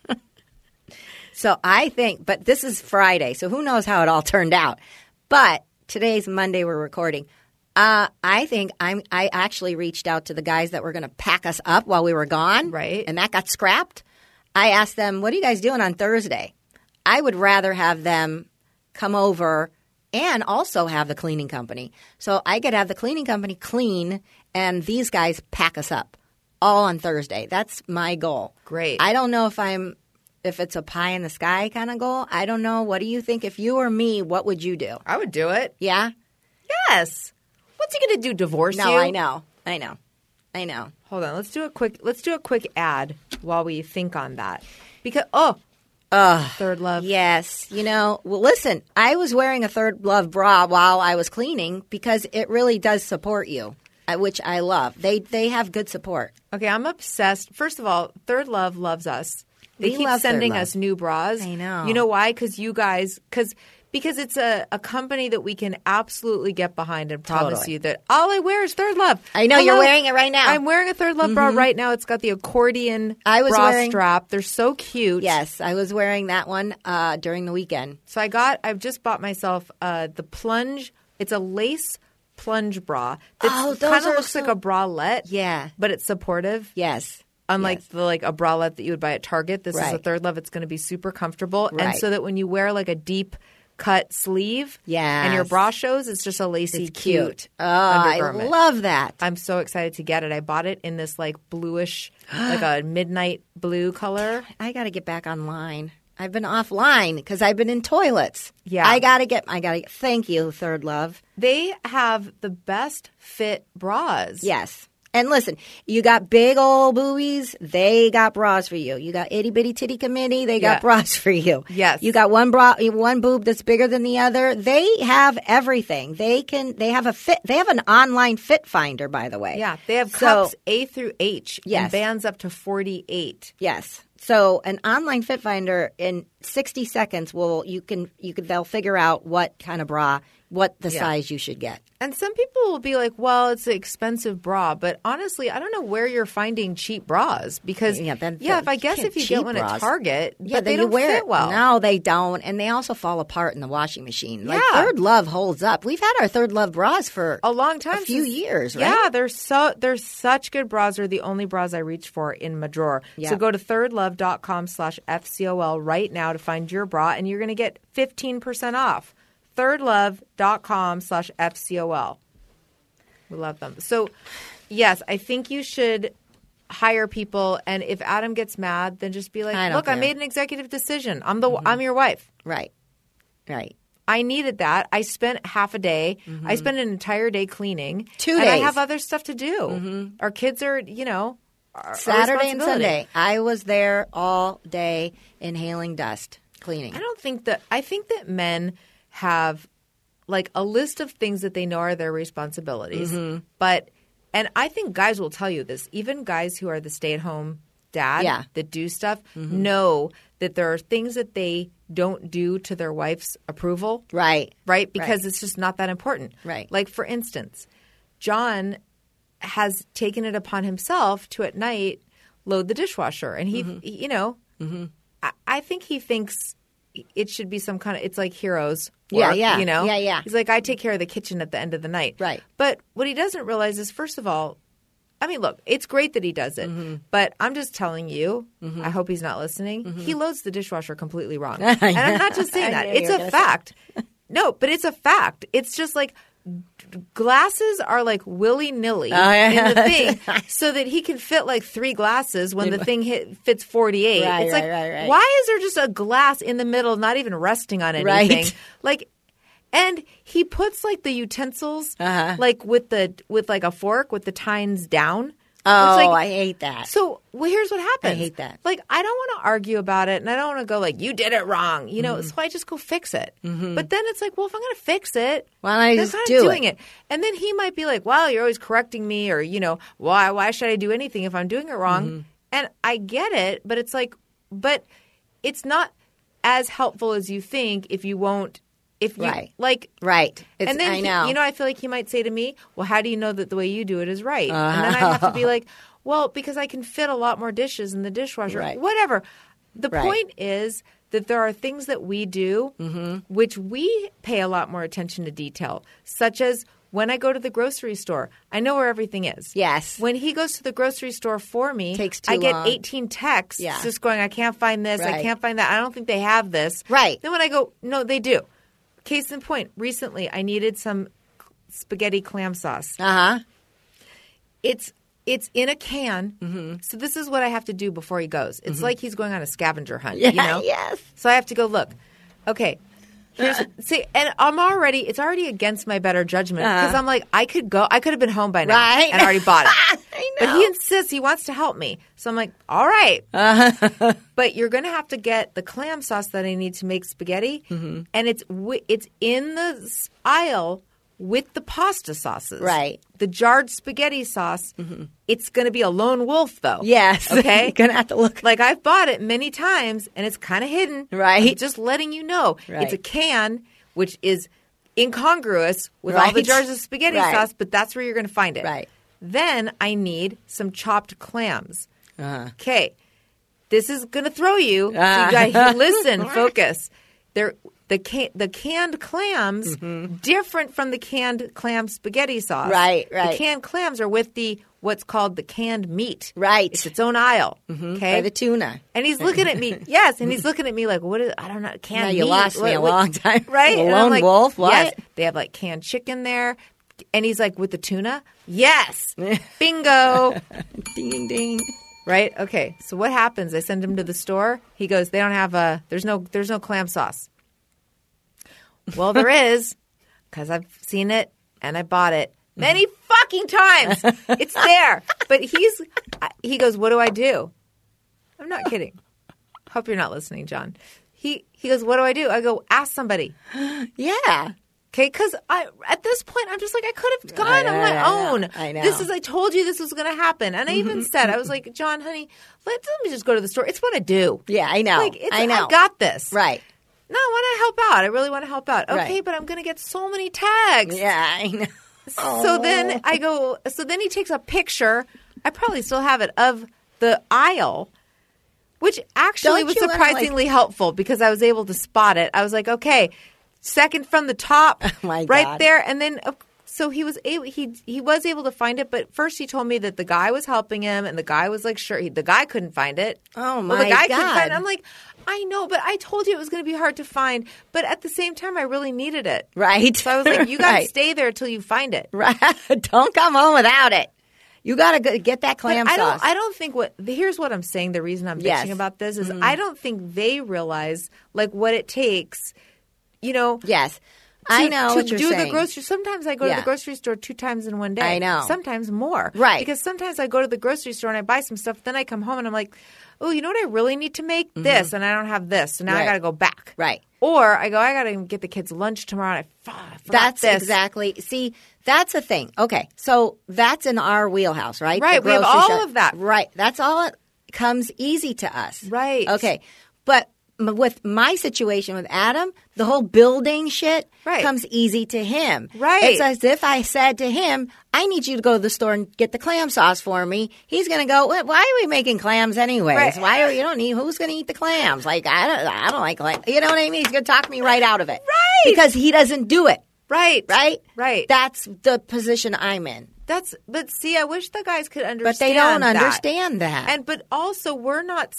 So I think, but this is Friday, so who knows how it all turned out. But today's Monday, we're recording. I think I actually reached out to the guys that were going to pack us up while we were gone. Right. And that got scrapped. I asked them, what are you guys doing on Thursday? I would rather have them come over and also have the cleaning company. So I could have the cleaning company clean and these guys pack us up all on Thursday. That's my goal. Great. I don't know if it's a pie in the sky kind of goal. I don't know. What do you think? If you were me, what would you do? I would do it. Yeah? Yes. What's he going to do? Divorce you? No, I know. Hold on. Let's do a quick ad while we think on that. Because Third Love. Yes. Well, listen, I was wearing a Third Love bra while I was cleaning because it really does support you, which I love. They have good support. Okay, I'm obsessed. First of all, Third Love loves us. They We keep love Third sending Love. us new bras. I know. You know why? Because you guys because it's a company that we can absolutely get behind and promise Totally. you that all I wear is Third Love. I know, you're wearing it right now. I'm wearing a Third Love bra right now. It's got the accordion I was bra wearing- strap. They're so cute. Yes, I was wearing that one during the weekend. So I've just bought myself the plunge. It's a lace plunge bra. Oh, It those kind of are looks so- like a bralette. Yeah. But it's supportive. Yes. Unlike Yes. a bralette that you would buy at Target, this is a Right. Third Love. It's going to be super comfortable. And Right. so that when you wear like a deep cut sleeve and your Yes. bra shows, it's just a lacy, It's cute. Oh, undergarment. I love that. I'm so excited to get it. I bought it in this like bluish, like a midnight blue color. I got to get back online. I've been offline because I've been in toilets. Yeah. I got to get. Thank you, Third Love. They have the best fit bras. Yes. And listen, you got big old boobies, they got bras for you. You got itty bitty titty committee, they got Yeah. bras for you. Yes. You got one boob that's bigger than the other. They have everything. They have an online fit finder, by the way. Yeah. They have So- cups A through H Yes. and bands up to 48. Yes. So an online fit finder in 60 seconds they'll figure out what kind of bra, what the Yeah. size you should get. And some people will be like, well, it's an expensive bra. But honestly, I don't know where you're finding cheap bras. Because, if you get one at Target, but they then don't you wear fit it. well. No, they don't. And they also fall apart in the washing machine. Like Yeah. Third Love holds up. We've had our Third Love bras for A long time. a few since- years, right? Yeah, they're such good bras. They're the only bras I reach for in my drawer. Yeah. So go to thirdlove.com/FCOL right now to find your bra, and you're going to get 15% off. thirdlove.com/FCOL. We love them. So, yes, I think you should hire people, and if Adam gets mad, then just be like, I don't look, I care. made an executive decision. I'm your wife. Right. I needed that. I spent half a day. I spent an entire day cleaning. 2 And I days. have other stuff to do. Our kids are, our Saturday and responsibility. Sunday. I was there all day inhaling dust, cleaning. I think that men have like a list of things that they know are their responsibilities. And I think guys will tell you this. Even guys who are the stay-at-home dad that do stuff know that there are things that they don't do to their wife's approval. Right. Right? Because it's just not that important. Right. Like, for instance, John has taken it upon himself to at night load the dishwasher. And he, you know, I think he thinks it should be some kind of – it's like heroes work, you know? Yeah. He's like, I take care of the kitchen at the end of the night. Right. But what he doesn't realize is, first of all, I mean, look, it's great that he does it, but I'm just telling you, I hope he's not listening, he loads the dishwasher completely wrong. And I'm not just saying that. It's a fact. No, but it's a fact. It's just like glasses are like willy-nilly in the thing so that he can fit like 3 glasses when the thing fits 48. It's like, why is there just a glass in the middle, not even resting on anything? Right. Like, and he puts like the utensils like with like a fork with the tines down. Oh, like, I hate that. So here's what happens. I hate that. Like, I don't want to argue about it, and I don't want to go like, you did it wrong. You know, so I just go fix it. But then it's like, well, if I'm going to fix it, why don't I then just I'm do doing it? And then he might be like, well, you're always correcting me, or, you know, why should I do anything if I'm doing it wrong? And I get it, but it's like, but it's not as helpful as you think if you won't. If you like, right. And then I know. you know, I feel like he might say to me, well, how do you know that the way you do it is right? And then I have to be like, well, because I can fit a lot more dishes in the dishwasher. Right. Whatever. The point is that there are things that we do which we pay a lot more attention to detail, such as when I go to the grocery store, I know where everything is. Yes. When he goes to the grocery store for me, Takes too I get long. 18 texts just going, I can't find this, I can't find that, I don't think they have this. Right. Then when I go, no, they do. Case in point, recently I needed some spaghetti clam sauce. It's in a can. So this is what I have to do before he goes. It's like he's going on a scavenger hunt, you know? Yes. So I have to go, look, okay, see, and it's already against my better judgment because I'm like, I could have been home by now and already bought it. I But know. he insists he wants to help me. So I'm like, all right. But you're going to have to get the clam sauce that I need to make spaghetti. And it's in the aisle with the pasta sauces. Right. The jarred spaghetti sauce. It's going to be a lone wolf, though. Yes. Okay? You're going to have to look. Like, I've bought it many times, and it's kind of hidden. Right. I'm just letting you know. Right. It's a can, which is incongruous with all the Right. jars of spaghetti Right. sauce, but that's where you're going to find it. Right. Then I need some chopped clams. Okay. This is going to throw you. So you got listen, focus. The canned clams different from the canned clam spaghetti sauce. Right. The canned clams are with what's called the canned meat. Right. It's its own aisle. Okay. By the tuna. And he's looking at me. Yes, and he's looking at me like, what is? I don't know. Canned Now meat. you lost me a long time. Right? A And I'm lone like, wolf? What? Yes. They have like canned chicken there. And he's like, with the tuna? Yes. Bingo. Ding, ding, ding. Right? Okay. So what happens? I send him to the store. He goes, they don't have there's no clam sauce. Well, there is, because I've seen it and I bought it many fucking times. It's there. But he goes, what do I do? I'm not kidding. Hope you're not listening, John. He goes, what do I do? I go, ask somebody. Yeah. Okay, because at this point, I'm just like, I could have gone on my own. I know. I told you this was going to happen. And I even said, I was like, John, honey, let me just go to the store. It's what I do. Yeah, I know. I know. I got this. Right. No, I want to help out. I really want to help out. Okay, Right. but I'm going to get so many tags. Yeah, I know. So then I go, then he takes a picture. I probably still have it of the aisle, which actually Don't was you wanna, surprisingly helpful because I was able to spot it. I was like, okay, second from the top, my right God. there. And then, so he was able to find it. But first he told me that the guy was helping him and the guy was like, sure, the guy couldn't find it. Oh, Well, the my guy couldn't God. find it. I'm like, I know, but I told you it was going to be hard to find. But at the same time, I really needed it. Right. So I was like, you got to Right. stay there till you find it. Right. Don't come home without it. You got to get that clam But sauce. I don't think here's what I'm saying. The reason I'm bitching Yes. about this is I don't think they realize like what it takes, you know. Yes. I know to what you're do saying. the grocery. Sometimes I go to Yeah. the grocery store 2 times in one day. I know. Sometimes more. Right. Because sometimes I go to the grocery store and I buy some stuff. Then I come home and I'm like, oh, you know what I really need to make? This. And I don't have this. So now I Right. got to go back. Right. Or I got to get the kids lunch tomorrow. And I forgot That's this. exactly. See, that's a thing. Okay. So that's in our wheelhouse, right? Right, The we have grocery all shop. of that. Right. That's all it comes easy to us. Right. Okay. But with my situation with Adam, the whole building shit Right. comes easy to him. Right. It's as if I said to him, I need you to go to the store and get the clam sauce for me. He's going to go, why are we making clams anyways? Right. Why are you don't need, who's going to eat the clams? Like, I don't like clams. You know what I mean? He's going to talk me right out of it. Right. Because he doesn't do it. Right. Right? Right. That's the position I'm in. But see, I wish the guys could understand. But they don't that. understand that. But also, we're not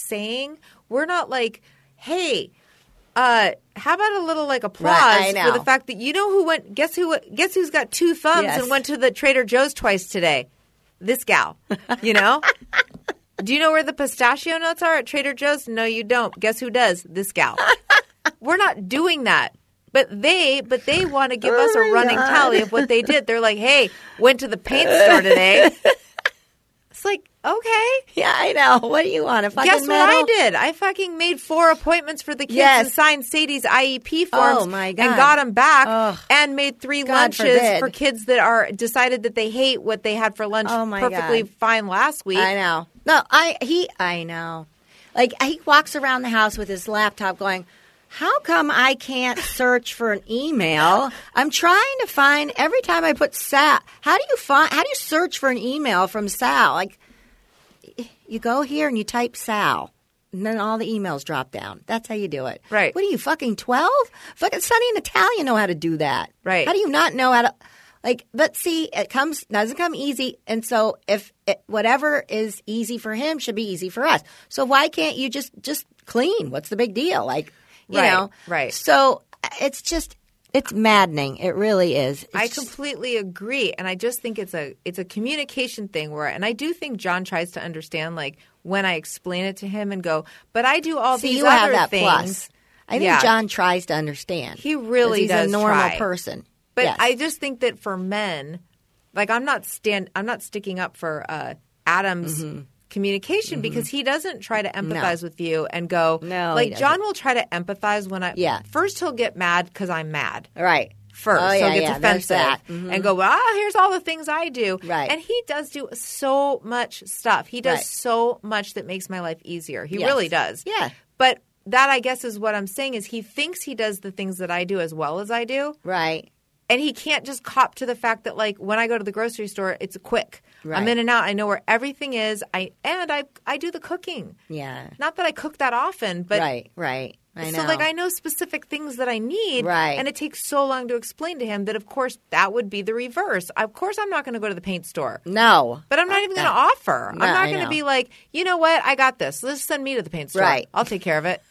like, hey, how about a little like applause Right, I know. for the fact that you know who went? Guess who's got 2 thumbs Yes. and went to the Trader Joe's twice today? This gal, you know. Do you know where the pistachio nuts are at Trader Joe's? No, you don't. Guess who does? This gal. We're not doing that. But they want to give us a running tally of what they did. They're like, hey, went to the paint store today. It's like, okay. Yeah, I know. What do you want? A fucking Guess what medal? I did? I fucking made 4 appointments for the kids Yes. and signed Sadie's IEP forms Oh, my God. and got them back Ugh. and made 3 God lunches forbid. for kids that are decided that they hate what they had for lunch Oh, my perfectly God. fine last week. I know. No, I know. Like, he walks around the house with his laptop going, how come I can't search for an email? I'm trying to find every time I put Sal. How do you search for an email from Sal? Like, you go here and you type Sal, and then all the emails drop down. That's how you do it. Right. What are you, fucking 12? Fucking Sonny and Natalia know how to do that. Right. How do you not know how to? Like, but see, doesn't come easy, and so if whatever is easy for him should be easy for us. So why can't you just clean? What's the big deal? Like, you Right, know, right. So it's maddening. It really is. It's I just- completely agree, and I just think it's a communication thing and I do think John tries to understand, like when I explain it to him and go, but I do all see these you other have that things. plus. I think Yeah. John tries to understand. He really 'Cause he's does a normal try. person. But Yes. I just think that for men, like I'm not sticking up for Adam's communication because he doesn't try to empathize with you and go. No, like he John will try to empathize when first he'll get mad because I'm mad. Right. First, Oh, so yeah, he gets yeah, there's offensive that. Mhm. and go, well, here's all the things I do. Right. And he does do so much stuff. He does Right. so much that makes my life easier. He Yes. really does. Yeah. But that, I guess, is what I'm saying is he thinks he does the things that I do as well as I do. Right. And he can't just cop to the fact that, like, when I go to the grocery store, it's quick. Right. I'm in and out. I know where everything is. I do the cooking. Yeah. Not that I cook that often, but Right. I know. so like I know specific things that I need. Right. And it takes so long to explain to him that, of course, that would be the reverse. Of course, I'm not going to go to the paint store. No. But I'm not even going to offer. No, I'm not I going to know. be like, you know what? I got this. Let's send me to the paint store. Right. I'll take care of it.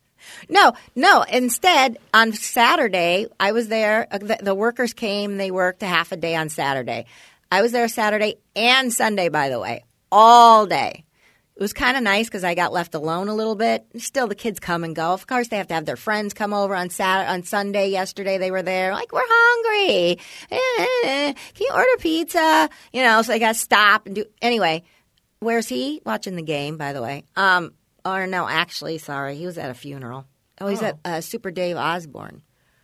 No. Instead, on Saturday, I was there. The workers came. They worked a half a day on Saturday. I was there Saturday and Sunday, by the way, all day. It was kind of nice because I got left alone a little bit. Still, the kids come and go. Of course, they have to have their friends come over on Sunday. Yesterday, they were there. Like, we're hungry. Can you order pizza? You know, so they got to stop and do. Anyway, where's he? Watching the game, by the way. Or no, actually, sorry. He was at a funeral. Oh, he's at Super Dave Osborne.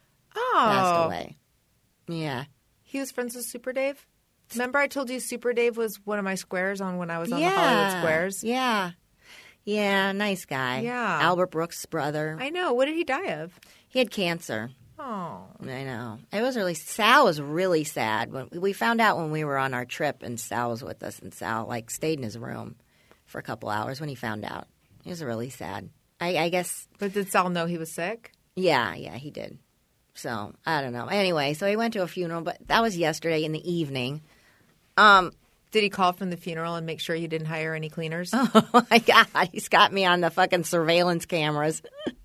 Passed Oh. away. Yeah. He was friends with Super Dave? Remember I told you Super Dave was one of my squares when I was on the Hollywood Squares? Yeah. Yeah, nice guy. Yeah. Albert Brooks' brother. I know. What did he die of? He had cancer. Oh. I know. Sal was really sad. When we found out when we were on our trip and Sal was with us, and Sal stayed in his room for a couple hours when he found out. He was really sad. I guess. But did Sal know he was sick? Yeah, he did. So I don't know. Anyway, so he went to a funeral, but that was yesterday in the evening. Did he call from the funeral and make sure you didn't hire any cleaners? Oh my God, he's got me on the fucking surveillance cameras.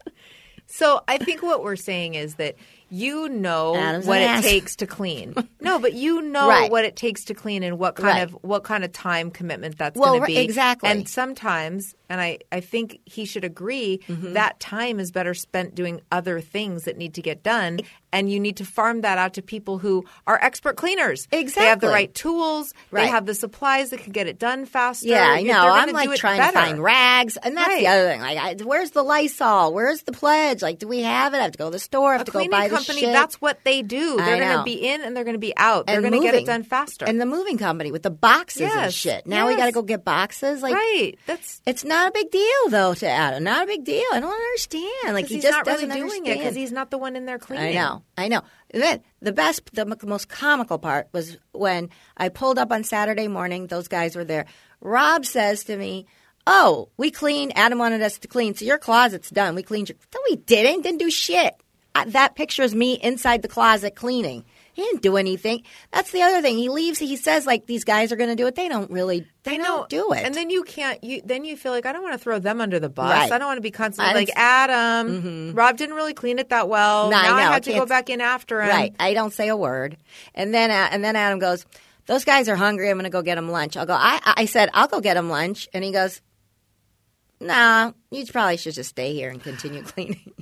So I think what we're saying is that you know Adam's what an it ass. takes to clean. No, but you know Right. what it takes to clean and what kind of time commitment that's Well, going to be. exactly. And sometimes, and I think he should agree, Mm-hmm. that time is better spent doing other things that need to get done. And you need to farm that out to people who are expert cleaners. They have the Exactly. right tools. Right. They have the supplies that can get it done faster. Yeah, I know. They're gonna I'm do like it trying better. to find rags, and that's Right. the other thing. Like, where's the Lysol? Where's the pledge? Like, do we have it? I have to go to the store. I have A to go cleaning buy the company, shit. that's what they do. They're I going to know. be in and they're going to be out. They're And going to get it moving. done faster. And the moving company with the boxes and Yes, shit. Now we yes. got to go get boxes. Like, right. That's it's not a big deal though to Adam. Not a big deal. I don't understand. Like because he he's just not really doesn't doing it understand. because he's not the one in there cleaning. I know. And then the most comical part was when I pulled up on Saturday morning. Those guys were there. Rob says to me, "Oh, we cleaned. Adam wanted us to clean, so your closet's done. We cleaned your." No, we didn't. Didn't do shit. That picture is me inside the closet cleaning. He didn't do anything. That's the other thing. He leaves. He says like these guys are going to do it. They don't really. They don't do it. And then you can't. Then you feel like I don't want to throw them under the bus. Right. I don't want to be constantly I like Adam. Rob didn't really clean it that well. No, I now I know. have to go It's- back in after him. Right. I don't say a word. And then Adam goes, "Those guys are hungry. I'm going to go get them lunch." I'll go. I said I'll go get them lunch, and he goes, "Nah, you probably should just stay here and continue cleaning."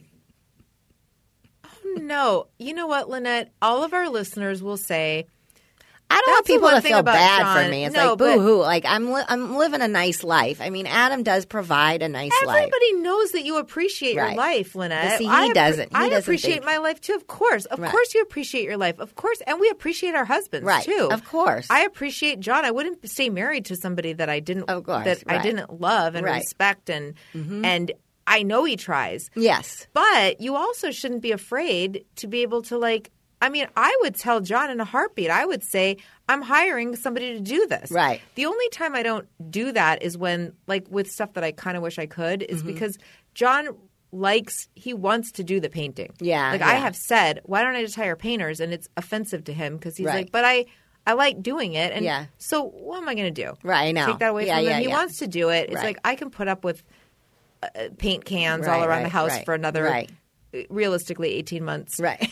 No, you know what, Lynette? All of our listeners will say. I don't want That's the people one to thing feel about bad John. for me. It's No, like but- boo-hoo. Like I'm living a nice life. I mean, Adam does provide a nice life. Everybody knows that you appreciate your Right. life, Lynette. But see, he I doesn't. He I doesn't appreciate think- my life too. Of course, Right. you appreciate your life. Of course, and we appreciate our husbands Right. too. Of course. I appreciate John. I wouldn't stay married to somebody that I didn't. Of course, that I right. didn't love and Right. respect and I know he tries. Yes. But you also shouldn't be afraid to be able to like. I mean, I would tell John in a heartbeat. I would say, I'm hiring somebody to do this. Right. The only time I don't do that is when, like, with stuff that I kind of wish I could, is because John he wants to do the painting. Yeah, Like, I yeah. have said, why don't I just hire painters? And it's offensive to him because he's Right. like, but I like doing it. And Yeah. so what am I going to do? Right, I know. Take that away Yeah, from him. yeah, He yeah. wants to do it. It's Right. like I can put up with paint cans Right, all around the right, house right, for another, right. realistically, 18 months. Right.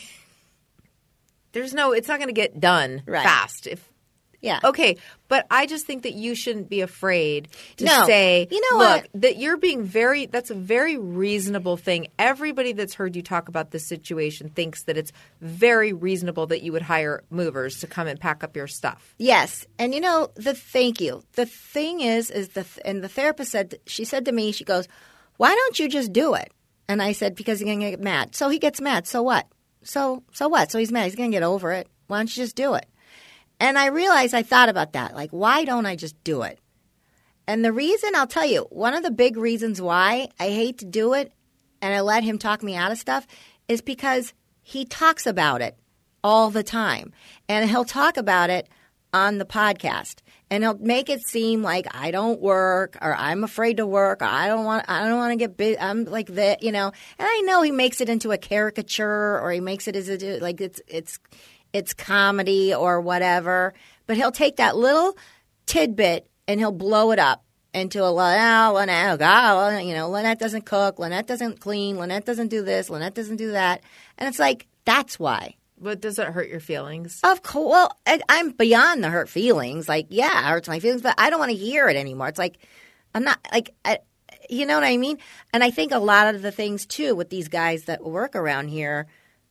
It's not going to get done Right. fast. Yeah. Okay, but I just think that you shouldn't be afraid to No. say, You know look, what? that you're being that's a very reasonable thing. Everybody that's heard you talk about this situation thinks that it's very reasonable that you would hire movers to come and pack up your stuff. Yes, and thank you. The thing is and the therapist she said to me, she goes, "Why don't you just do it?" And I said, "Because he's going to get mad." So he gets mad. So what? So what? So he's mad. He's going to get over it. Why don't you just do it? And I realized I thought about that. Like, why don't I just do it? And the reason, I'll tell you, one of the big reasons why I hate to do it and I let him talk me out of stuff is because he talks about it all the time. And he'll talk about it on the podcast. And he'll make it seem like I don't work or I'm afraid to work or I don't want to get big. I'm like that, And I know he makes it into a caricature or he makes it as like it's comedy or whatever. But he'll take that little tidbit and he'll blow it up into Lynette doesn't cook, Lynette doesn't clean, Lynette doesn't do this, Lynette doesn't do that. And it's like, that's why. But does it hurt your feelings? Of course. Well, I'm beyond the hurt feelings. Like, yeah, it hurts my feelings, but I don't want to hear it anymore. It's like, I'm not like, you know what I mean? And I think a lot of the things too with these guys that work around here,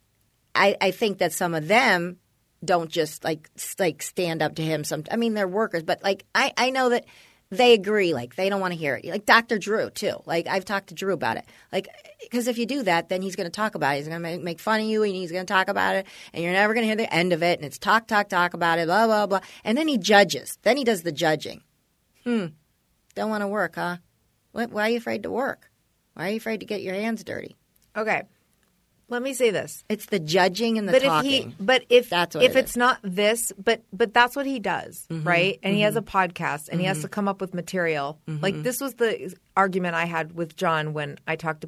I think that some of them don't just like stand up to him. They're workers, but like I know that they agree. Like they don't want to hear it. Like Dr. Drew too. Like I've talked to Drew about it. Like because if you do that, then he's going to talk about it. He's going to make fun of you, and he's going to talk about it, and you're never going to hear the end of it. And it's talk about it, blah blah blah. And then he judges. Then he does the judging. Don't want to work, huh? Why are you afraid to work? Why are you afraid to get your hands dirty? Okay. Let me say this. It's the judging and the talking. If That's what if it it's is. not this, but that's what he does, right? And he has a podcast, and he has to come up with material. Like this was the argument I had with John when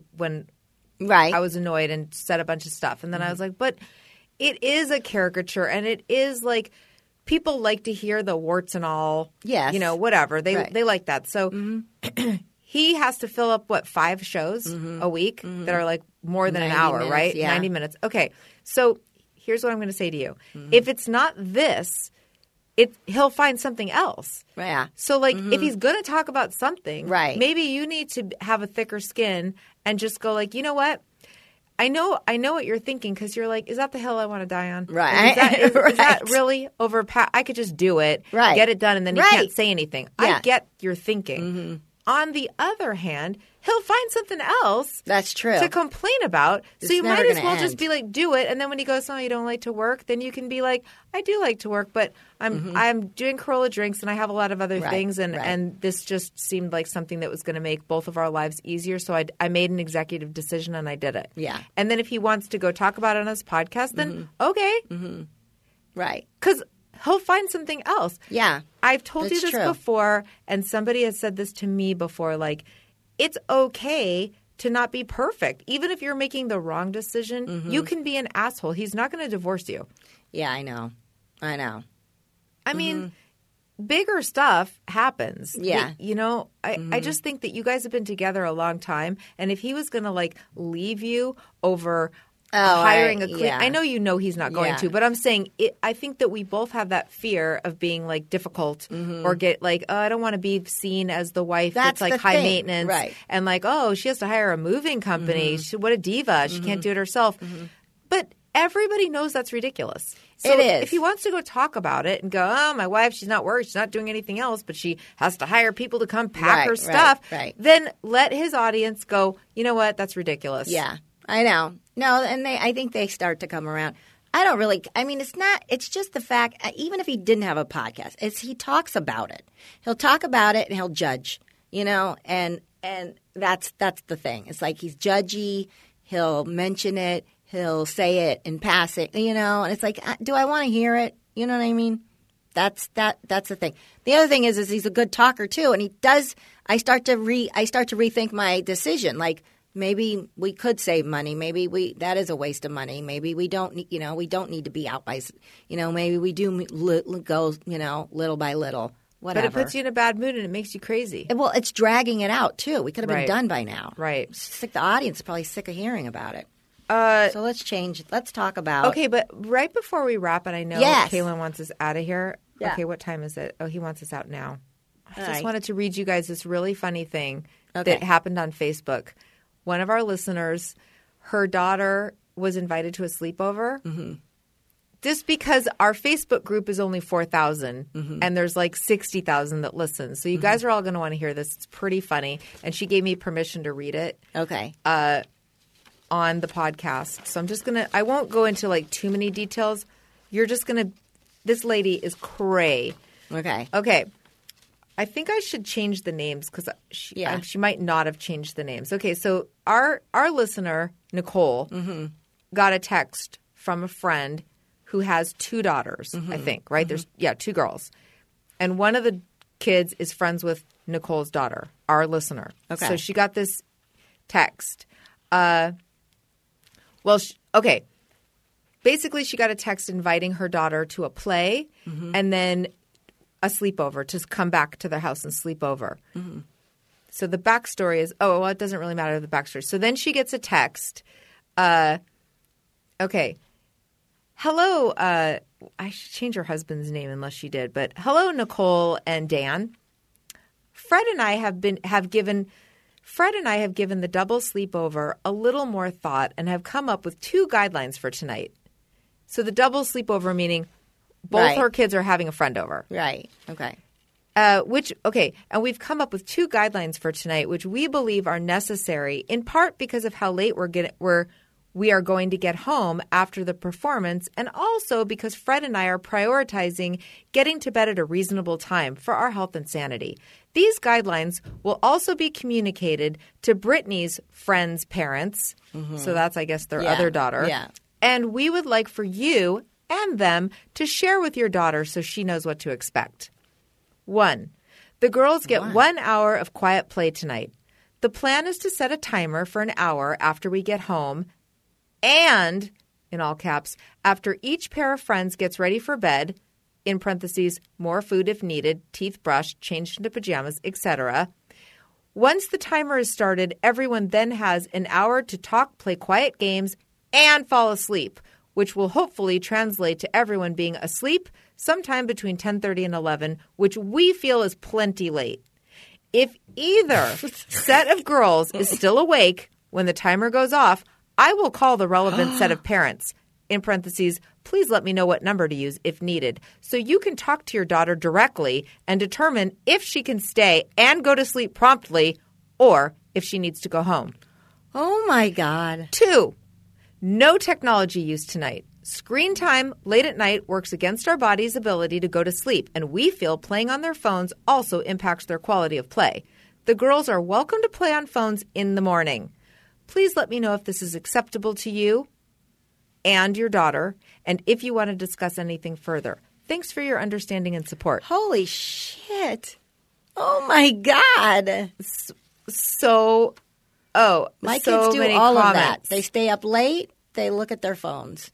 Right. I was annoyed and said a bunch of stuff, and then I was like, but it is a caricature, and it is like people like to hear the warts and all. Yes. Whatever Right. they like that. So. He has to fill up, 5 shows a week that are like more than an 90 hour, minutes, right? yeah. 90 minutes. Okay. So here's what I'm going to say to you. If it's not this, he'll find something else. Yeah. So if he's going to talk about something, Right. maybe you need to have a thicker skin and just go like, you know what? I know what you're thinking because you're like, is that the hill I want to die on? Right. Is that Right. really I could just do it, Right. get it done, and then he Right. can't say anything. Yeah. I get your thinking. On the other hand, he'll find something else That's true. to complain about. It's So you never might as gonna well end. just be like, do it. And then when he goes, oh, you don't like to work, then you can be like, I do like to work, but I'm doing Corolla drinks and I have a lot of other Right, things. And, right. and this just seemed like something that was going to make both of our lives easier. So I made an executive decision and I did it. Yeah. And then if he wants to go talk about it on his podcast, then okay. Right. Because he'll find something else. Yeah. I've told you That's this true. before, and somebody has said this to me before, like, it's okay to not be perfect. Even if you're making the wrong decision, Mm-hmm. you can be an asshole. He's not going to divorce you. Yeah, I know. I mean, bigger stuff happens. Yeah. You know, I just think that you guys have been together a long time, and if he was going to, like, leave you over hiring a clean. yeah. I know he's not going Yeah. to, but I'm saying I think that we both have that fear of being like difficult or get like, oh, I don't want to be seen as the wife that's like the high thing. maintenance Right. and like, oh, she has to hire a moving company. What a diva. She can't do it herself. But everybody knows that's ridiculous. So It is. if he wants to go talk about it and go, oh, my wife, she's not working, she's not doing anything else, but she has to hire people to come pack her Right, stuff, right. then let his audience go, you know what, that's ridiculous. Yeah, I know. No, and I think they start to come around. It's just the fact, even if he didn't have a podcast, he talks about it. He'll talk about it and he'll judge, you know, and that's the thing. It's like he's judgy. He'll mention it. He'll say it in passing, you know, and it's like, do I want to hear it? You know what I mean? That's the thing. The other thing is he's a good talker too, and he does. I start to rethink my decision. Like maybe we could save money. Maybe that is a waste of money. Maybe we don't. We don't need to be out by. Maybe we do go. Little by little. Whatever. But it puts you in a bad mood and it makes you crazy. Well, it's dragging it out too. We could have been Right. done by now. Right. The audience is probably sick of hearing about it. So let's change. Let's talk about. Okay, but right before we wrap it, I know Yes. Kaylin wants us out of here. Yeah. Okay, what time is it? Oh, he wants us out now. I All just right. wanted to read you guys this really funny thing Okay. that happened on Facebook. One of our listeners, her daughter was invited to a sleepover. Mm-hmm. Just because our Facebook group is only 4,000 and there's like 60,000 that listen. So you guys are all going to want to hear this. It's pretty funny. And she gave me permission to read it Okay. on the podcast. So I'm just going to – I won't go into like too many details. You're just going to – this lady is cray. Okay. Okay. I think I should change the names because she might not have changed the names. Okay, so our listener, Nicole, got a text from a friend who has two daughters, I think, right? There's two girls. And one of the kids is friends with Nicole's daughter, our listener. Okay. So she got this text. Basically, she got a text inviting her daughter to a play and then a sleepover to come back to their house and sleep over. So the backstory is, it doesn't really matter the backstory. So then she gets a text. Okay. Hello. I should change her husband's name unless she did. But hello, Nicole and Dan. Fred and I have given the double sleepover a little more thought and have come up with 2 guidelines for tonight. So the double sleepover meaning both Right. her kids are having a friend over. Right. Okay. And we've come up with 2 guidelines for tonight, which we believe are necessary, in part because of how late we are going to get home after the performance, and also because Fred and I are prioritizing getting to bed at a reasonable time for our health and sanity. These guidelines will also be communicated to Brittany's friends' parents, so that's, I guess, their other daughter. Yeah. And we would like for you and them to share with your daughter so she knows what to expect. 1. The girls get 1 hour of quiet play tonight. The plan is to set a timer for an hour after we get home and, in all caps, after each pair of friends gets ready for bed, in parentheses, more food if needed, teeth brushed, changed into pajamas, etc. Once the timer is started, everyone then has an hour to talk, play quiet games, and fall asleep, which will hopefully translate to everyone being asleep sometime between 10:30 and 11, which we feel is plenty late. If either set of girls is still awake when the timer goes off, I will call the relevant set of parents. In parentheses, Please let me know what number to use if needed. So you can talk to your daughter directly and determine if she can stay and go to sleep promptly or if she needs to go home. Oh, my God. 2, no technology used tonight. Screen time late at night works against our body's ability to go to sleep, and we feel playing on their phones also impacts their quality of play. The girls are welcome to play on phones in the morning. Please let me know if this is acceptable to you and your daughter, and if you want to discuss anything further. Thanks for your understanding and support. Holy shit. Oh, my God. My kids do all of that. They stay up late. They look at their phones.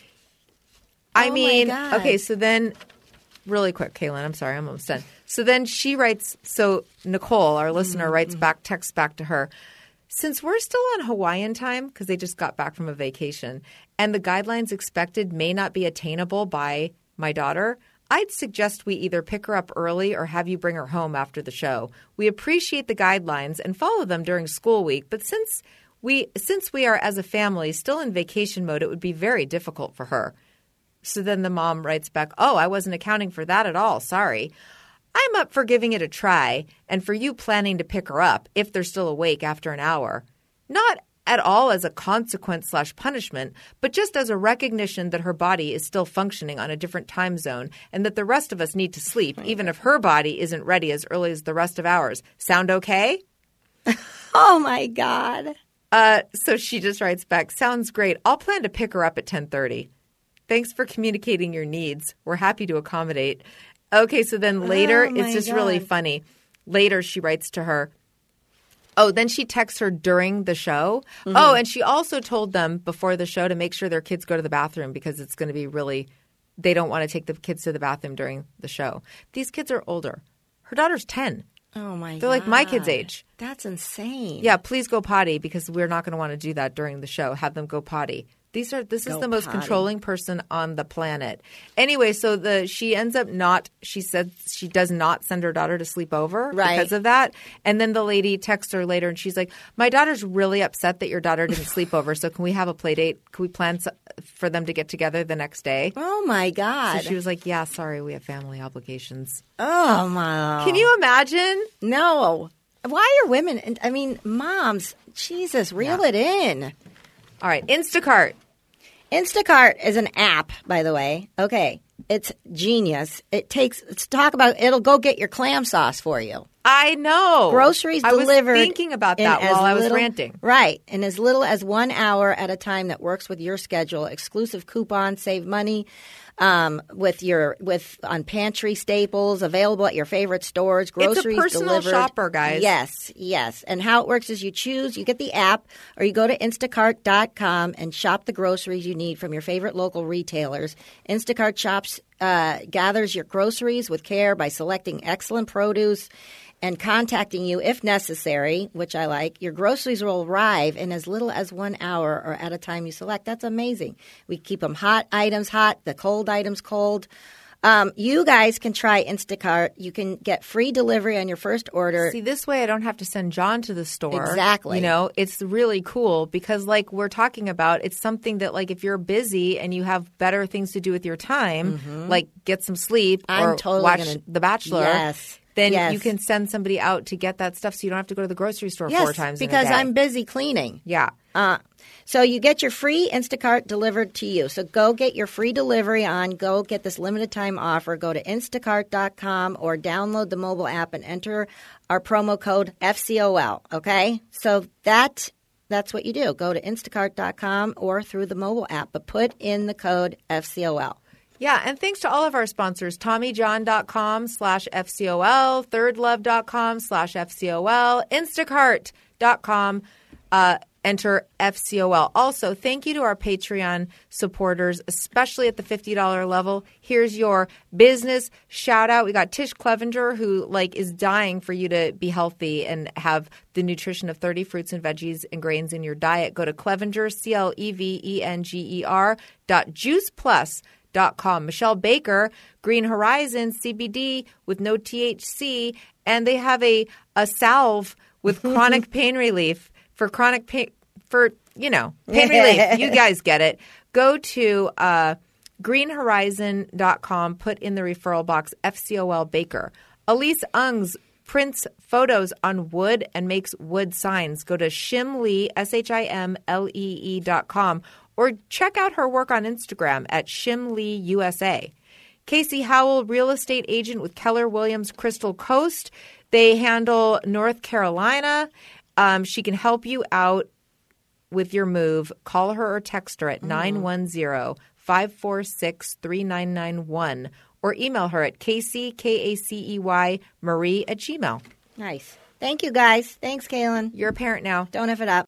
I Oh, mean, my God. okay, so then really quick, Kaylin, I'm sorry, I'm almost done. So then she writes, so Nicole, our listener, writes back, texts back to her. Since we're still on Hawaiian time, because they just got back from a vacation, and the guidelines expected may not be attainable by my daughter, I'd suggest we either pick her up early or have you bring her home after the show. We appreciate the guidelines and follow them during school week, but since we are as a family still in vacation mode, it would be very difficult for her. So then the mom writes back, oh, I wasn't accounting for that at all. Sorry. I'm up for giving it a try and for you planning to pick her up if they're still awake after an hour. Not at all as a consequence/punishment, but just as a recognition that her body is still functioning on a different time zone and that the rest of us need to sleep, even if her body isn't ready as early as the rest of ours. Sound okay? Oh, my God. So she just writes back, sounds great. I'll plan to pick her up at 10:30. Thanks for communicating your needs. We're happy to accommodate. Okay, so then later, it's just really funny. Later, she writes to her. Oh, then she texts her during the show. Mm-hmm. Oh, and she also told them before the show to make sure their kids go to the bathroom because it's going to be really – they don't want to take the kids to the bathroom during the show. These kids are older. Her daughter's 10. Oh, my God. They're like my kids' age. That's insane. Yeah, please go potty because we're not going to want to do that during the show. Have them go potty. This is the most controlling person on the planet. Anyway, so she ends up she said she does not send her daughter to sleep over because of that. And then the lady texts her later and she's like, my daughter's really upset that your daughter didn't sleep over. So can we have a play date? Can we plan for them to get together the next day? Oh, my God. So she was like, yeah, sorry, we have family obligations. Oh, my. Can you imagine? No. Why are women – I mean, moms, Jesus, reel it in. All right, Instacart. Instacart is an app, by the way. Okay. It's genius. It'll go get your clam sauce for you. I know. Groceries delivered. I was thinking about that while I was ranting. Right. In as little as 1 hour at a time that works with your schedule. Exclusive coupons, save money on pantry staples, available at your favorite stores. Groceries it's a personal delivered. Shopper, guys. Yes. And how it works is you get the app or you go to Instacart.com and shop the groceries you need from your favorite local retailers. Instacart gathers your groceries with care by selecting excellent produce and contacting you if necessary, which I like. Your groceries will arrive in as little as 1 hour or at a time you select. That's amazing. We keep them hot items hot, the cold items cold. You guys can try Instacart. You can get free delivery on your first order. See, this way I don't have to send John to the store. Exactly. It's really cool because like we're talking about, it's something that like if you're busy and you have better things to do with your time, like get some sleep or watch The Bachelor. Yes. Then you can send somebody out to get that stuff so you don't have to go to the grocery store 4 times in a day. Because I'm busy cleaning. Yeah. So you get your free Instacart delivered to you. So go get your free delivery go get this limited time offer. Go to Instacart.com or download the mobile app and enter our promo code FCOL. Okay? So that's what you do. Go to Instacart.com or through the mobile app, but put in the code FCOL. Yeah, and thanks to all of our sponsors, TommyJohn.com/FCOL, ThirdLove.com/FCOL, Instacart.com, enter FCOL. Also, thank you to our Patreon supporters, especially at the $50 level. Here's your business shout out. We got Tish Clevenger, who is dying for you to be healthy and have the nutrition of 30 fruits and veggies and grains in your diet. Go to Clevenger, CLEVENGER.juiceplus.com. Michelle Baker, Green Horizon CBD with no THC, and they have a salve with chronic pain relief for pain relief. You guys get it. Go to greenhorizon.com. Put in the referral box FCOL Baker. Elise Ungs prints photos on wood and makes wood signs. Go to Shimlee, SHIMLEE.com, or check out her work on Instagram at Shimlee USA. Casey Howell, real estate agent with Keller Williams Crystal Coast. They handle North Carolina. She can help you out with your move. Call her or text her at 910-546-3991 or email her at Casey, K-A-C-E-Y, Marie @gmail.com. Nice. Thank you, guys. Thanks, Kaylin. You're a parent now. Don't F it up.